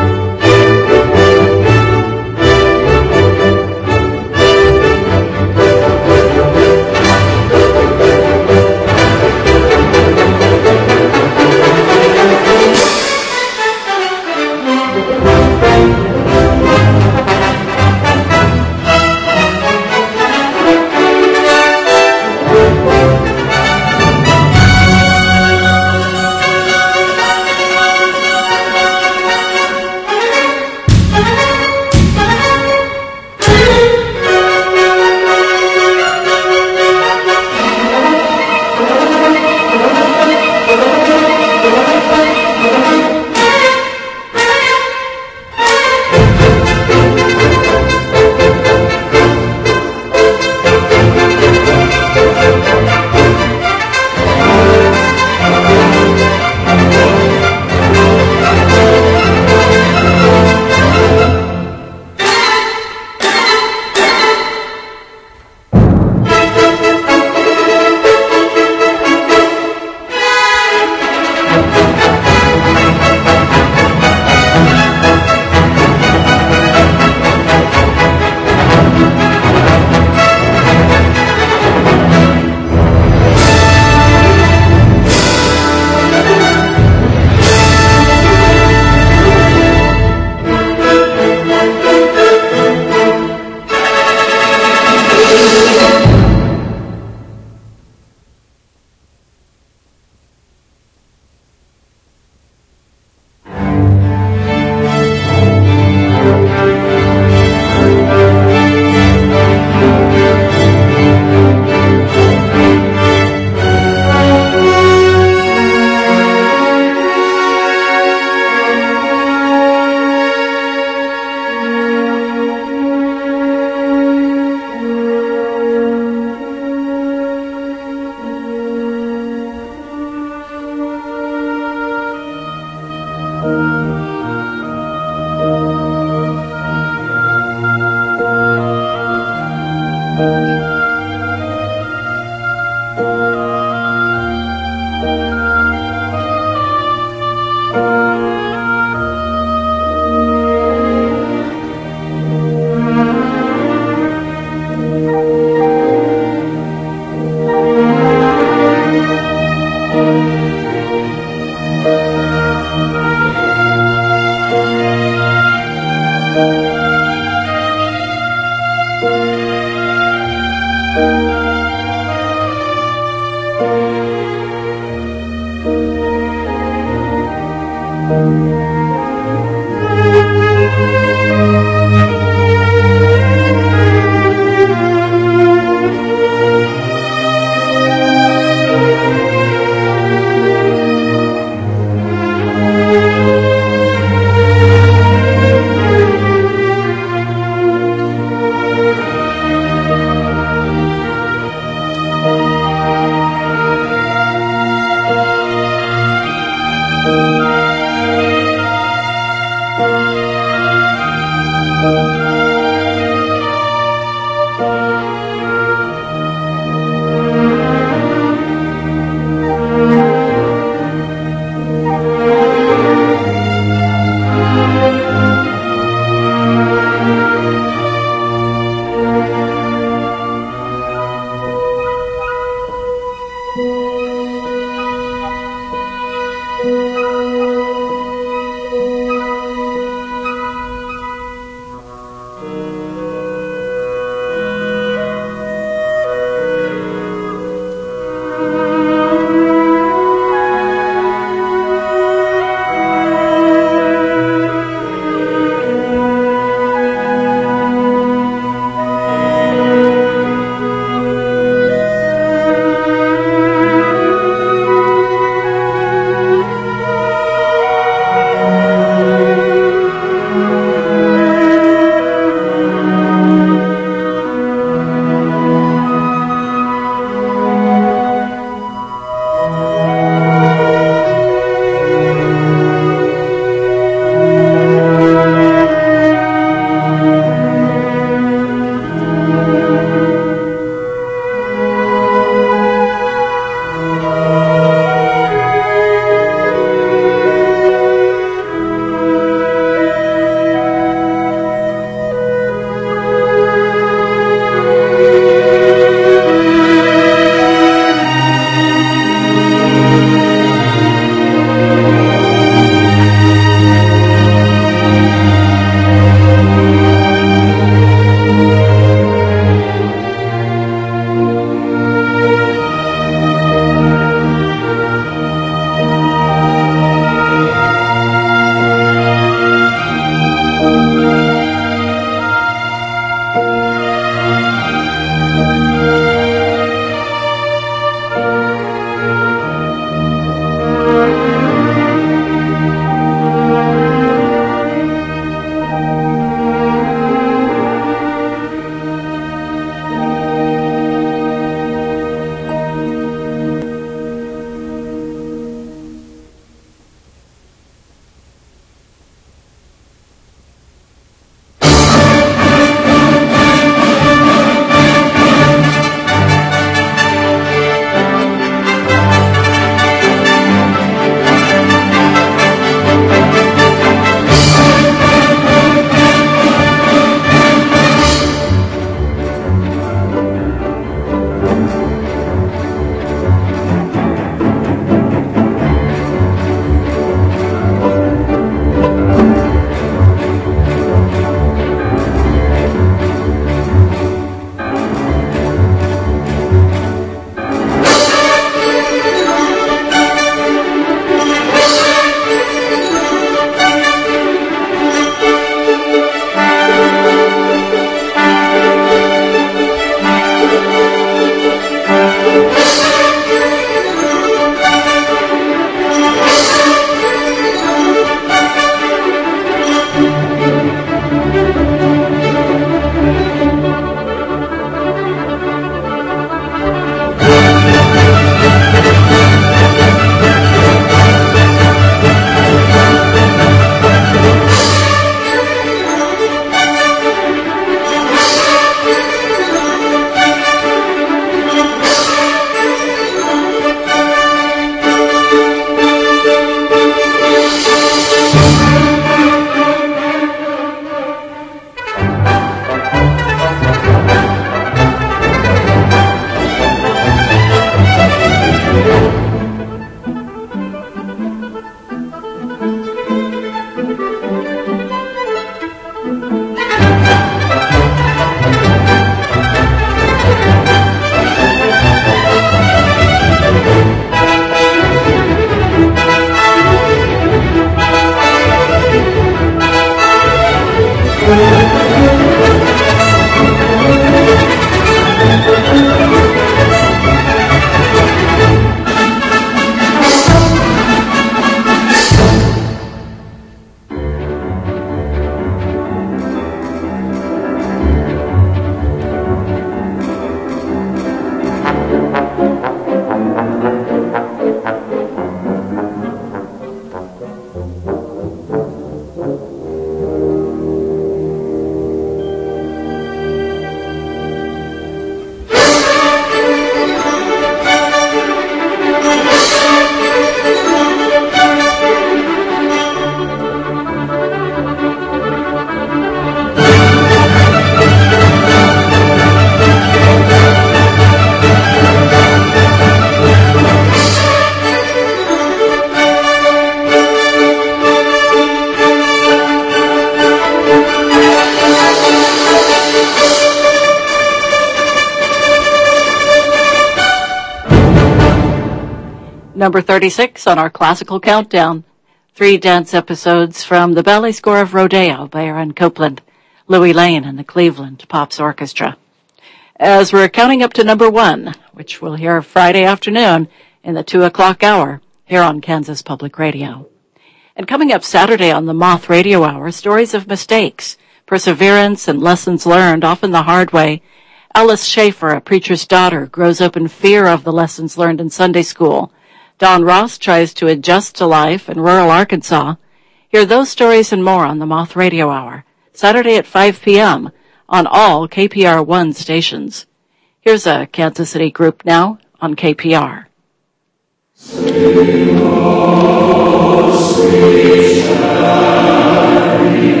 Number thirty-six on our classical countdown. Three dance episodes from the ballet score of Rodeo by Aaron Copland, Louis Lane, and the Cleveland Pops Orchestra. As we're counting up to number one, which we'll hear Friday afternoon in the two o'clock hour here on Kansas Public Radio. And coming up Saturday on the Moth Radio Hour, stories of mistakes, perseverance, and lessons learned, often the hard way. Alice Schaefer, a preacher's daughter, grows up in fear of the lessons learned in Sunday school. Don Ross tries to adjust to life in rural Arkansas. Hear those stories and more on the Moth Radio Hour, Saturday at five p.m. on all K P R one stations. Here's a Kansas City group now on K P R. Sing, oh, sweet Sherry,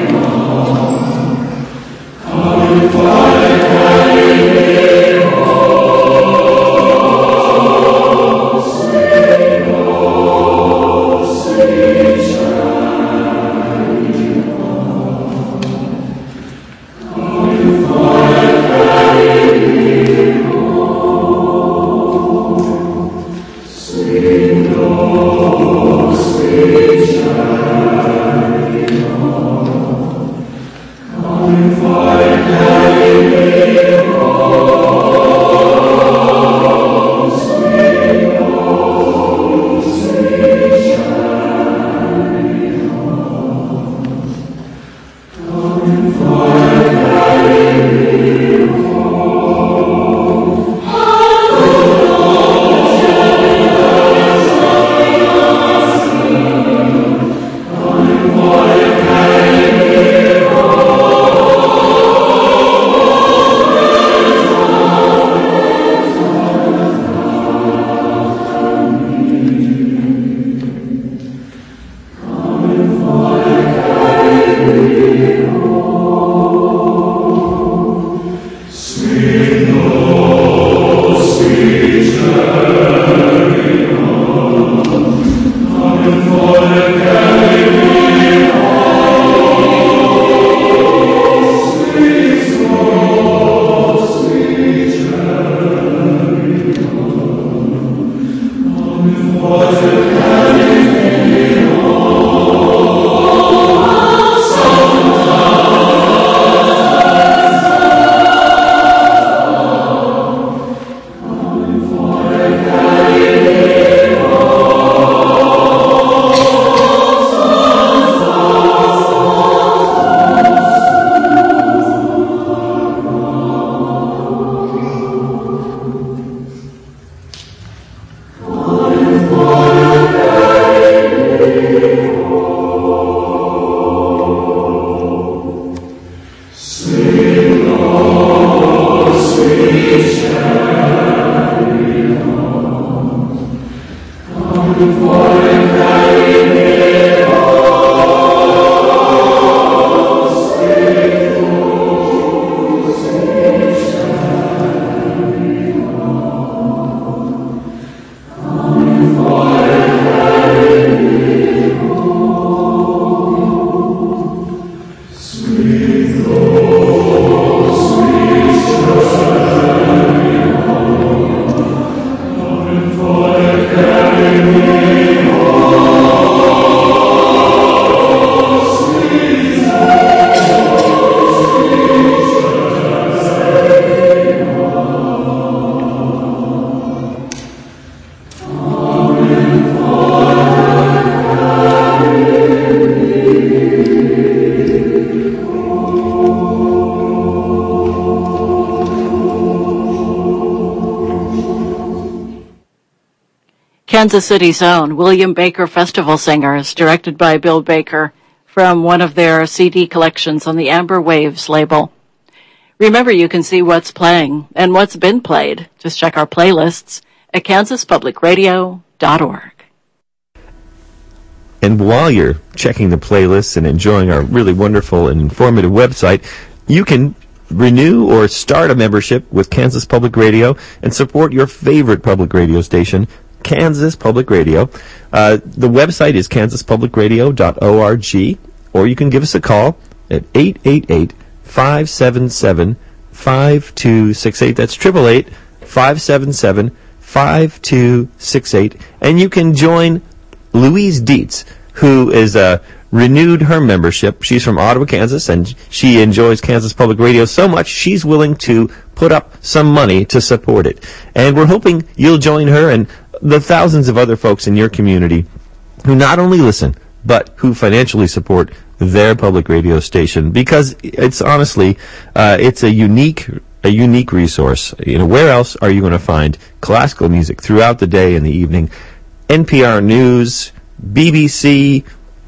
come find Daddy, oh, sing, oh, sweet Sherry, come find Daddy, sing, oh, sweet Sherry, come find Daddy, oh, sweet, oh, sweet Sherry, come find Daddy, Kansas City's own William Baker Festival Singers, directed by Bill Baker, from one of their C D collections on the Amber Waves label. Remember, you can see what's playing and what's been played. Just check our playlists at kansas public radio dot org. And while you're checking the playlists and enjoying our really wonderful and informative website, you can renew or start a membership with Kansas Public Radio and support your favorite public radio station, Kansas Public Radio. Uh, the website is kansas public radio dot org, or you can give us a call at eight eight eight, five seven seven, five two six eight. That's eight eight eight, five seven seven, five two six eight, and you can join Louise Dietz, who is uh, renewed her membership. She's from Ottawa, Kansas, and she enjoys Kansas Public Radio so much she's willing to put up some money to support it. And we're hoping you'll join her and the thousands of other folks in your community who not only listen, but who financially support their public radio station, because it's honestly, uh, it's a unique a unique resource. You know, where else are you going to find classical music throughout the day and the evening? N P R News, B B C,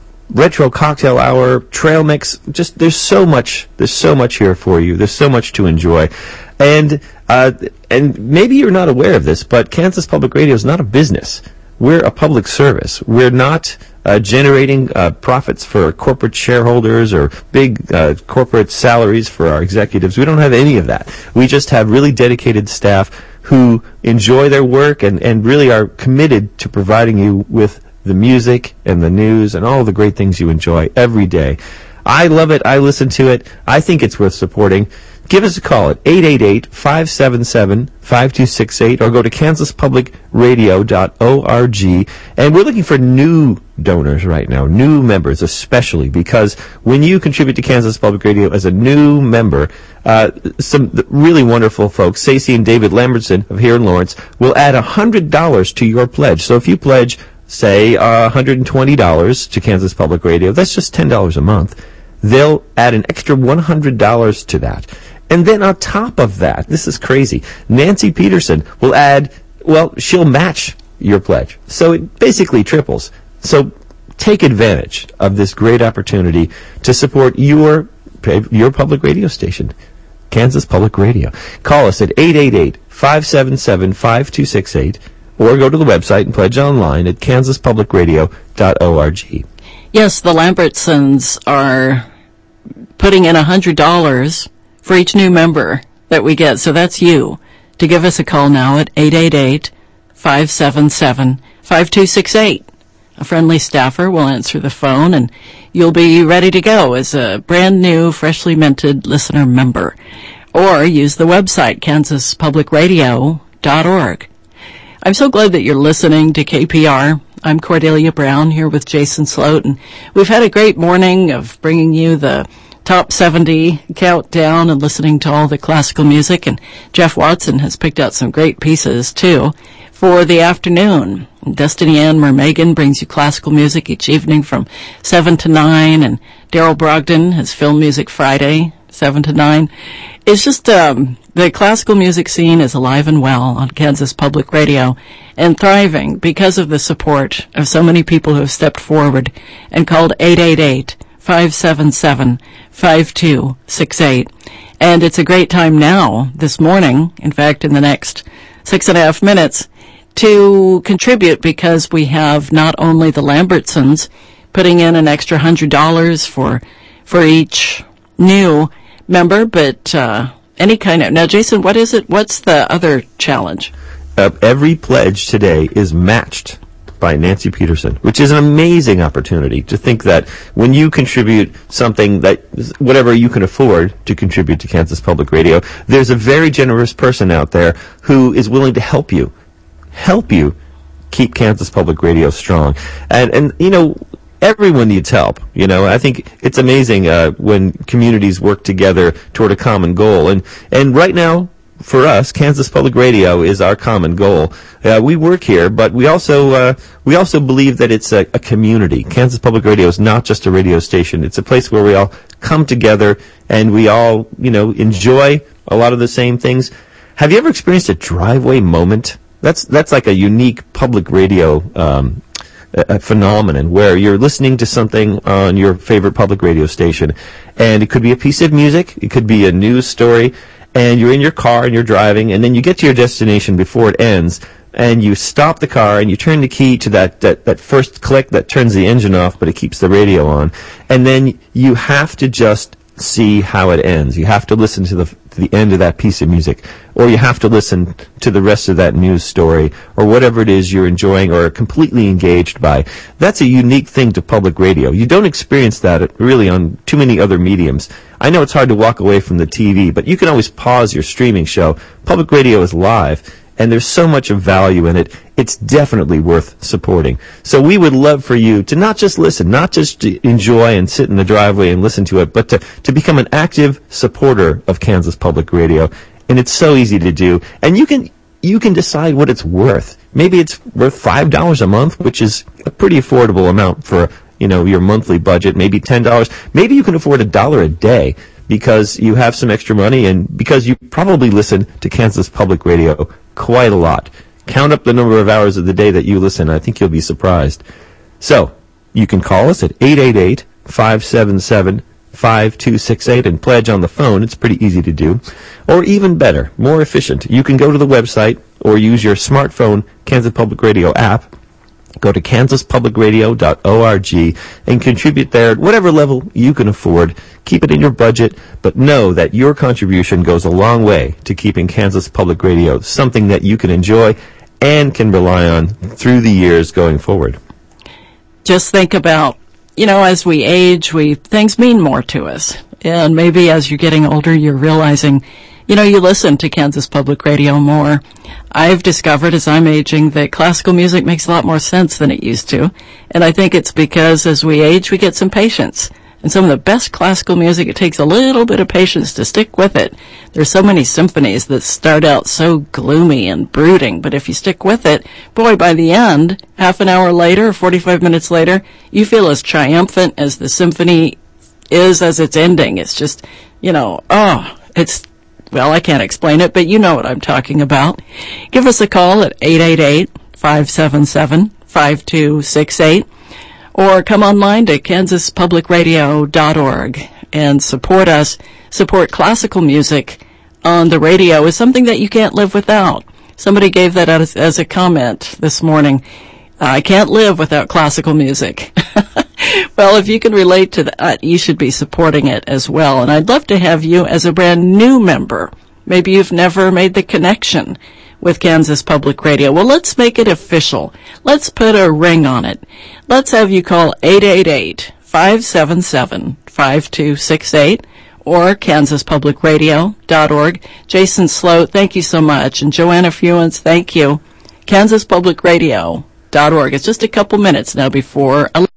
Retro Cocktail Hour, Trail Mix. Just there's so much. There's so much here for you. There's so much to enjoy, and uh, and maybe you're not aware of this, but Kansas Public Radio is not a business. We're a public service. We're not uh, generating uh, profits for corporate shareholders or big uh, corporate salaries for our executives. We don't have any of that. We just have really dedicated staff who enjoy their work and, and really are committed to providing you with the music and the news and all the great things you enjoy every day. I love it. I listen to it. I think it's worth supporting. Give us a call at eight eight eight, five seven seven, five two six eight or go to kansas public radio dot org. And we're looking for new donors right now, new members especially, because when you contribute to Kansas Public Radio as a new member, uh, some really wonderful folks, Stacey and David Lambertson of here in Lawrence, will add one hundred dollars to your pledge. So if you pledge, say, uh, one hundred twenty dollars to Kansas Public Radio, that's just ten dollars a month. They'll add an extra one hundred dollars to that. And then on top of that, this is crazy, Nancy Peterson will add, well, she'll match your pledge. So it basically triples. So take advantage of this great opportunity to support your your public radio station, Kansas Public Radio. Call us at eight eight eight, five seven seven, five two six eight or go to the website and pledge online at kansas public radio dot org. Yes, the Lambertsons are putting in one hundred dollars for each new member that we get. So that's you. To give us a call now at eight eight eight, five seven seven, five two six eight. A friendly staffer will answer the phone, and you'll be ready to go as a brand new, freshly minted listener member. Or use the website, kansas public radio dot org. I'm so glad that you're listening to K P R. I'm Cordelia Brown here with Jason Sloat, and we've had a great morning of bringing you the top seventy countdown and listening to all the classical music, and Jeff Watson has picked out some great pieces too for the afternoon. Destiny Ann Mermagan brings you classical music each evening from seven to nine, and Daryl Brogdon has Film Music Friday, seven to nine. It's just um the classical music scene is alive and well on Kansas Public Radio and thriving because of the support of so many people who have stepped forward and called eight eight eight, five seven seven, five two six eight. And it's a great time now, this morning, in fact, in the next six and a half minutes, to contribute, because we have not only the Lambertsons putting in an extra one hundred dollars for for each new member, but uh, any kind of... Now, Jason, what is it? What's the other challenge? Uh, every pledge today is matched by Nancy Peterson, which is an amazing opportunity to think that when you contribute something that, whatever you can afford to contribute to Kansas Public Radio, there's a very generous person out there who is willing to help you, help you keep Kansas Public Radio strong. And, and you know, everyone needs help. You know, I think it's amazing uh, when communities work together toward a common goal. And, and right now, for us, Kansas Public Radio is our common goal. Uh, we work here, but we also uh, we also believe that it's a, a community. Kansas Public Radio is not just a radio station. It's a place where we all come together and we all, you know, enjoy a lot of the same things. Have you ever experienced a driveway moment? That's that's like a unique public radio um, a, a phenomenon where you're listening to something on your favorite public radio station, and it could be a piece of music, it could be a news story, and you're in your car and you're driving, and then you get to your destination before it ends, and you stop the car and you turn the key to that, that, that first click that turns the engine off, but it keeps the radio on. And then you have to just see how it ends. You have to listen to the, to the end of that piece of music, or you have to listen to the rest of that news story, or whatever it is you're enjoying or are completely engaged by. That's a unique thing to public radio. You don't experience that really on too many other mediums. I know it's hard to walk away from the T V, but you can always pause your streaming show. Public radio is live, and there's so much of value in it. It's definitely worth supporting. So we would love for you to not just listen, not just to enjoy and sit in the driveway and listen to it, but to, to become an active supporter of Kansas Public Radio. And it's so easy to do. And you can you can decide what it's worth. Maybe it's worth five dollars a month, which is a pretty affordable amount for, you know, your monthly budget. Maybe ten dollars. Maybe you can afford a dollar a day because you have some extra money and because you probably listen to Kansas Public Radio quite a lot. Count up the number of hours of the day that you listen. I think you'll be surprised. So, you can call us at eight eight eight, five seven seven, five two six eight and pledge on the phone. It's pretty easy to do. Or even better, more efficient, you can go to the website or use your smartphone Kansas Public Radio app. Go to kansas public radio dot org and contribute there at whatever level you can afford. Keep it in your budget, but know that your contribution goes a long way to keeping Kansas Public Radio something that you can enjoy and can rely on through the years going forward. Just think about, you know, as we age, we things mean more to us. And maybe as you're getting older, you're realizing, you know, you listen to Kansas Public Radio more. I've discovered as I'm aging that classical music makes a lot more sense than it used to. And I think it's because as we age, we get some patience. And some of the best classical music, it takes a little bit of patience to stick with it. There's so many symphonies that start out so gloomy and brooding, but if you stick with it, boy, by the end, half an hour later, or forty-five minutes later, you feel as triumphant as the symphony is as it's ending. It's just, you know, oh, it's, well, I can't explain it, but you know what I'm talking about. Give us a call at eight eight eight, five seven seven, five two six eight. Or come online to kansas public radio dot org and support us. Support classical music on the radio is something that you can't live without. Somebody gave that as, as a comment this morning. I can't live without classical music. Well, if you can relate to that, you should be supporting it as well. And I'd love to have you as a brand new member. Maybe you've never made the connection with Kansas Public Radio. Well, let's make it official. Let's put a ring on it. Let's have you call eight eight eight, five seven seven, five two six eight or kansas public radio dot org. Jason Sloat, thank you so much. And Joanna Fewens, thank you. kansas public radio dot org. It's just a couple minutes now before eleven.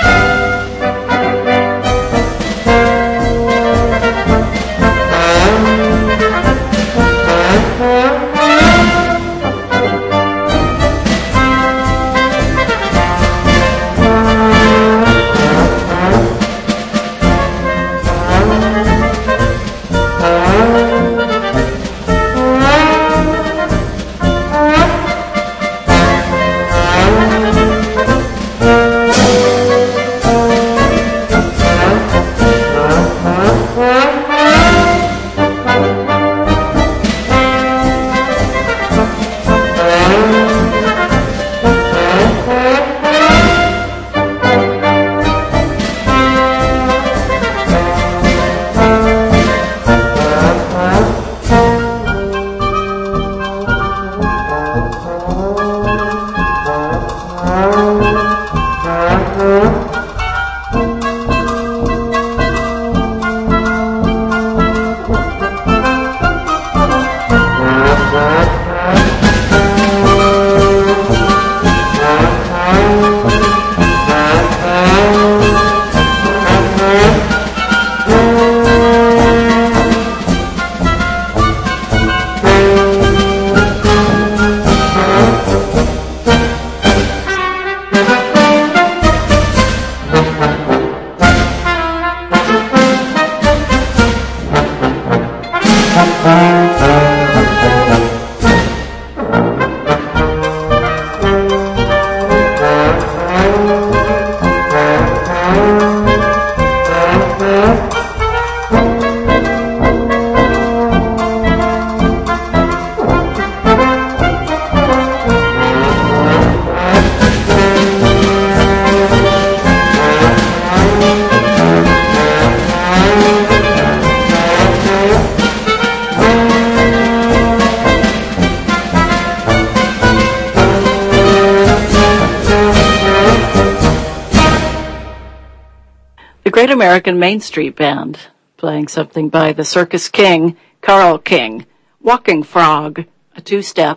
Great American Main Street Band, playing something by the Circus King, Carl King, Walking Frog, a two-step.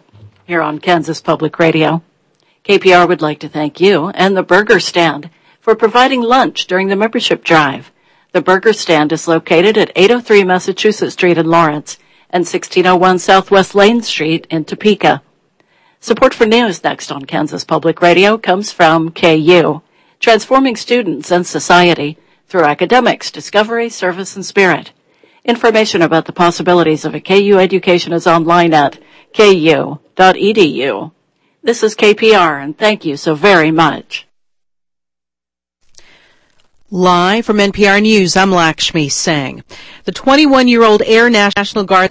here on Kansas Public Radio. K P R would like to thank you and the Burger Stand for providing lunch during the membership drive. The Burger Stand is located at eight oh three Massachusetts Street in Lawrence and sixteen oh one Southwest Lane Street in Topeka. Support for news next on Kansas Public Radio comes from K U, transforming students and society through academics, discovery, service, and spirit. Information about the possibilities of a K U education is online at k u dot e d u. This is K P R, and thank you so very much. Live from N P R News, I'm Lakshmi Singh. The twenty-one-year-old Air National Guard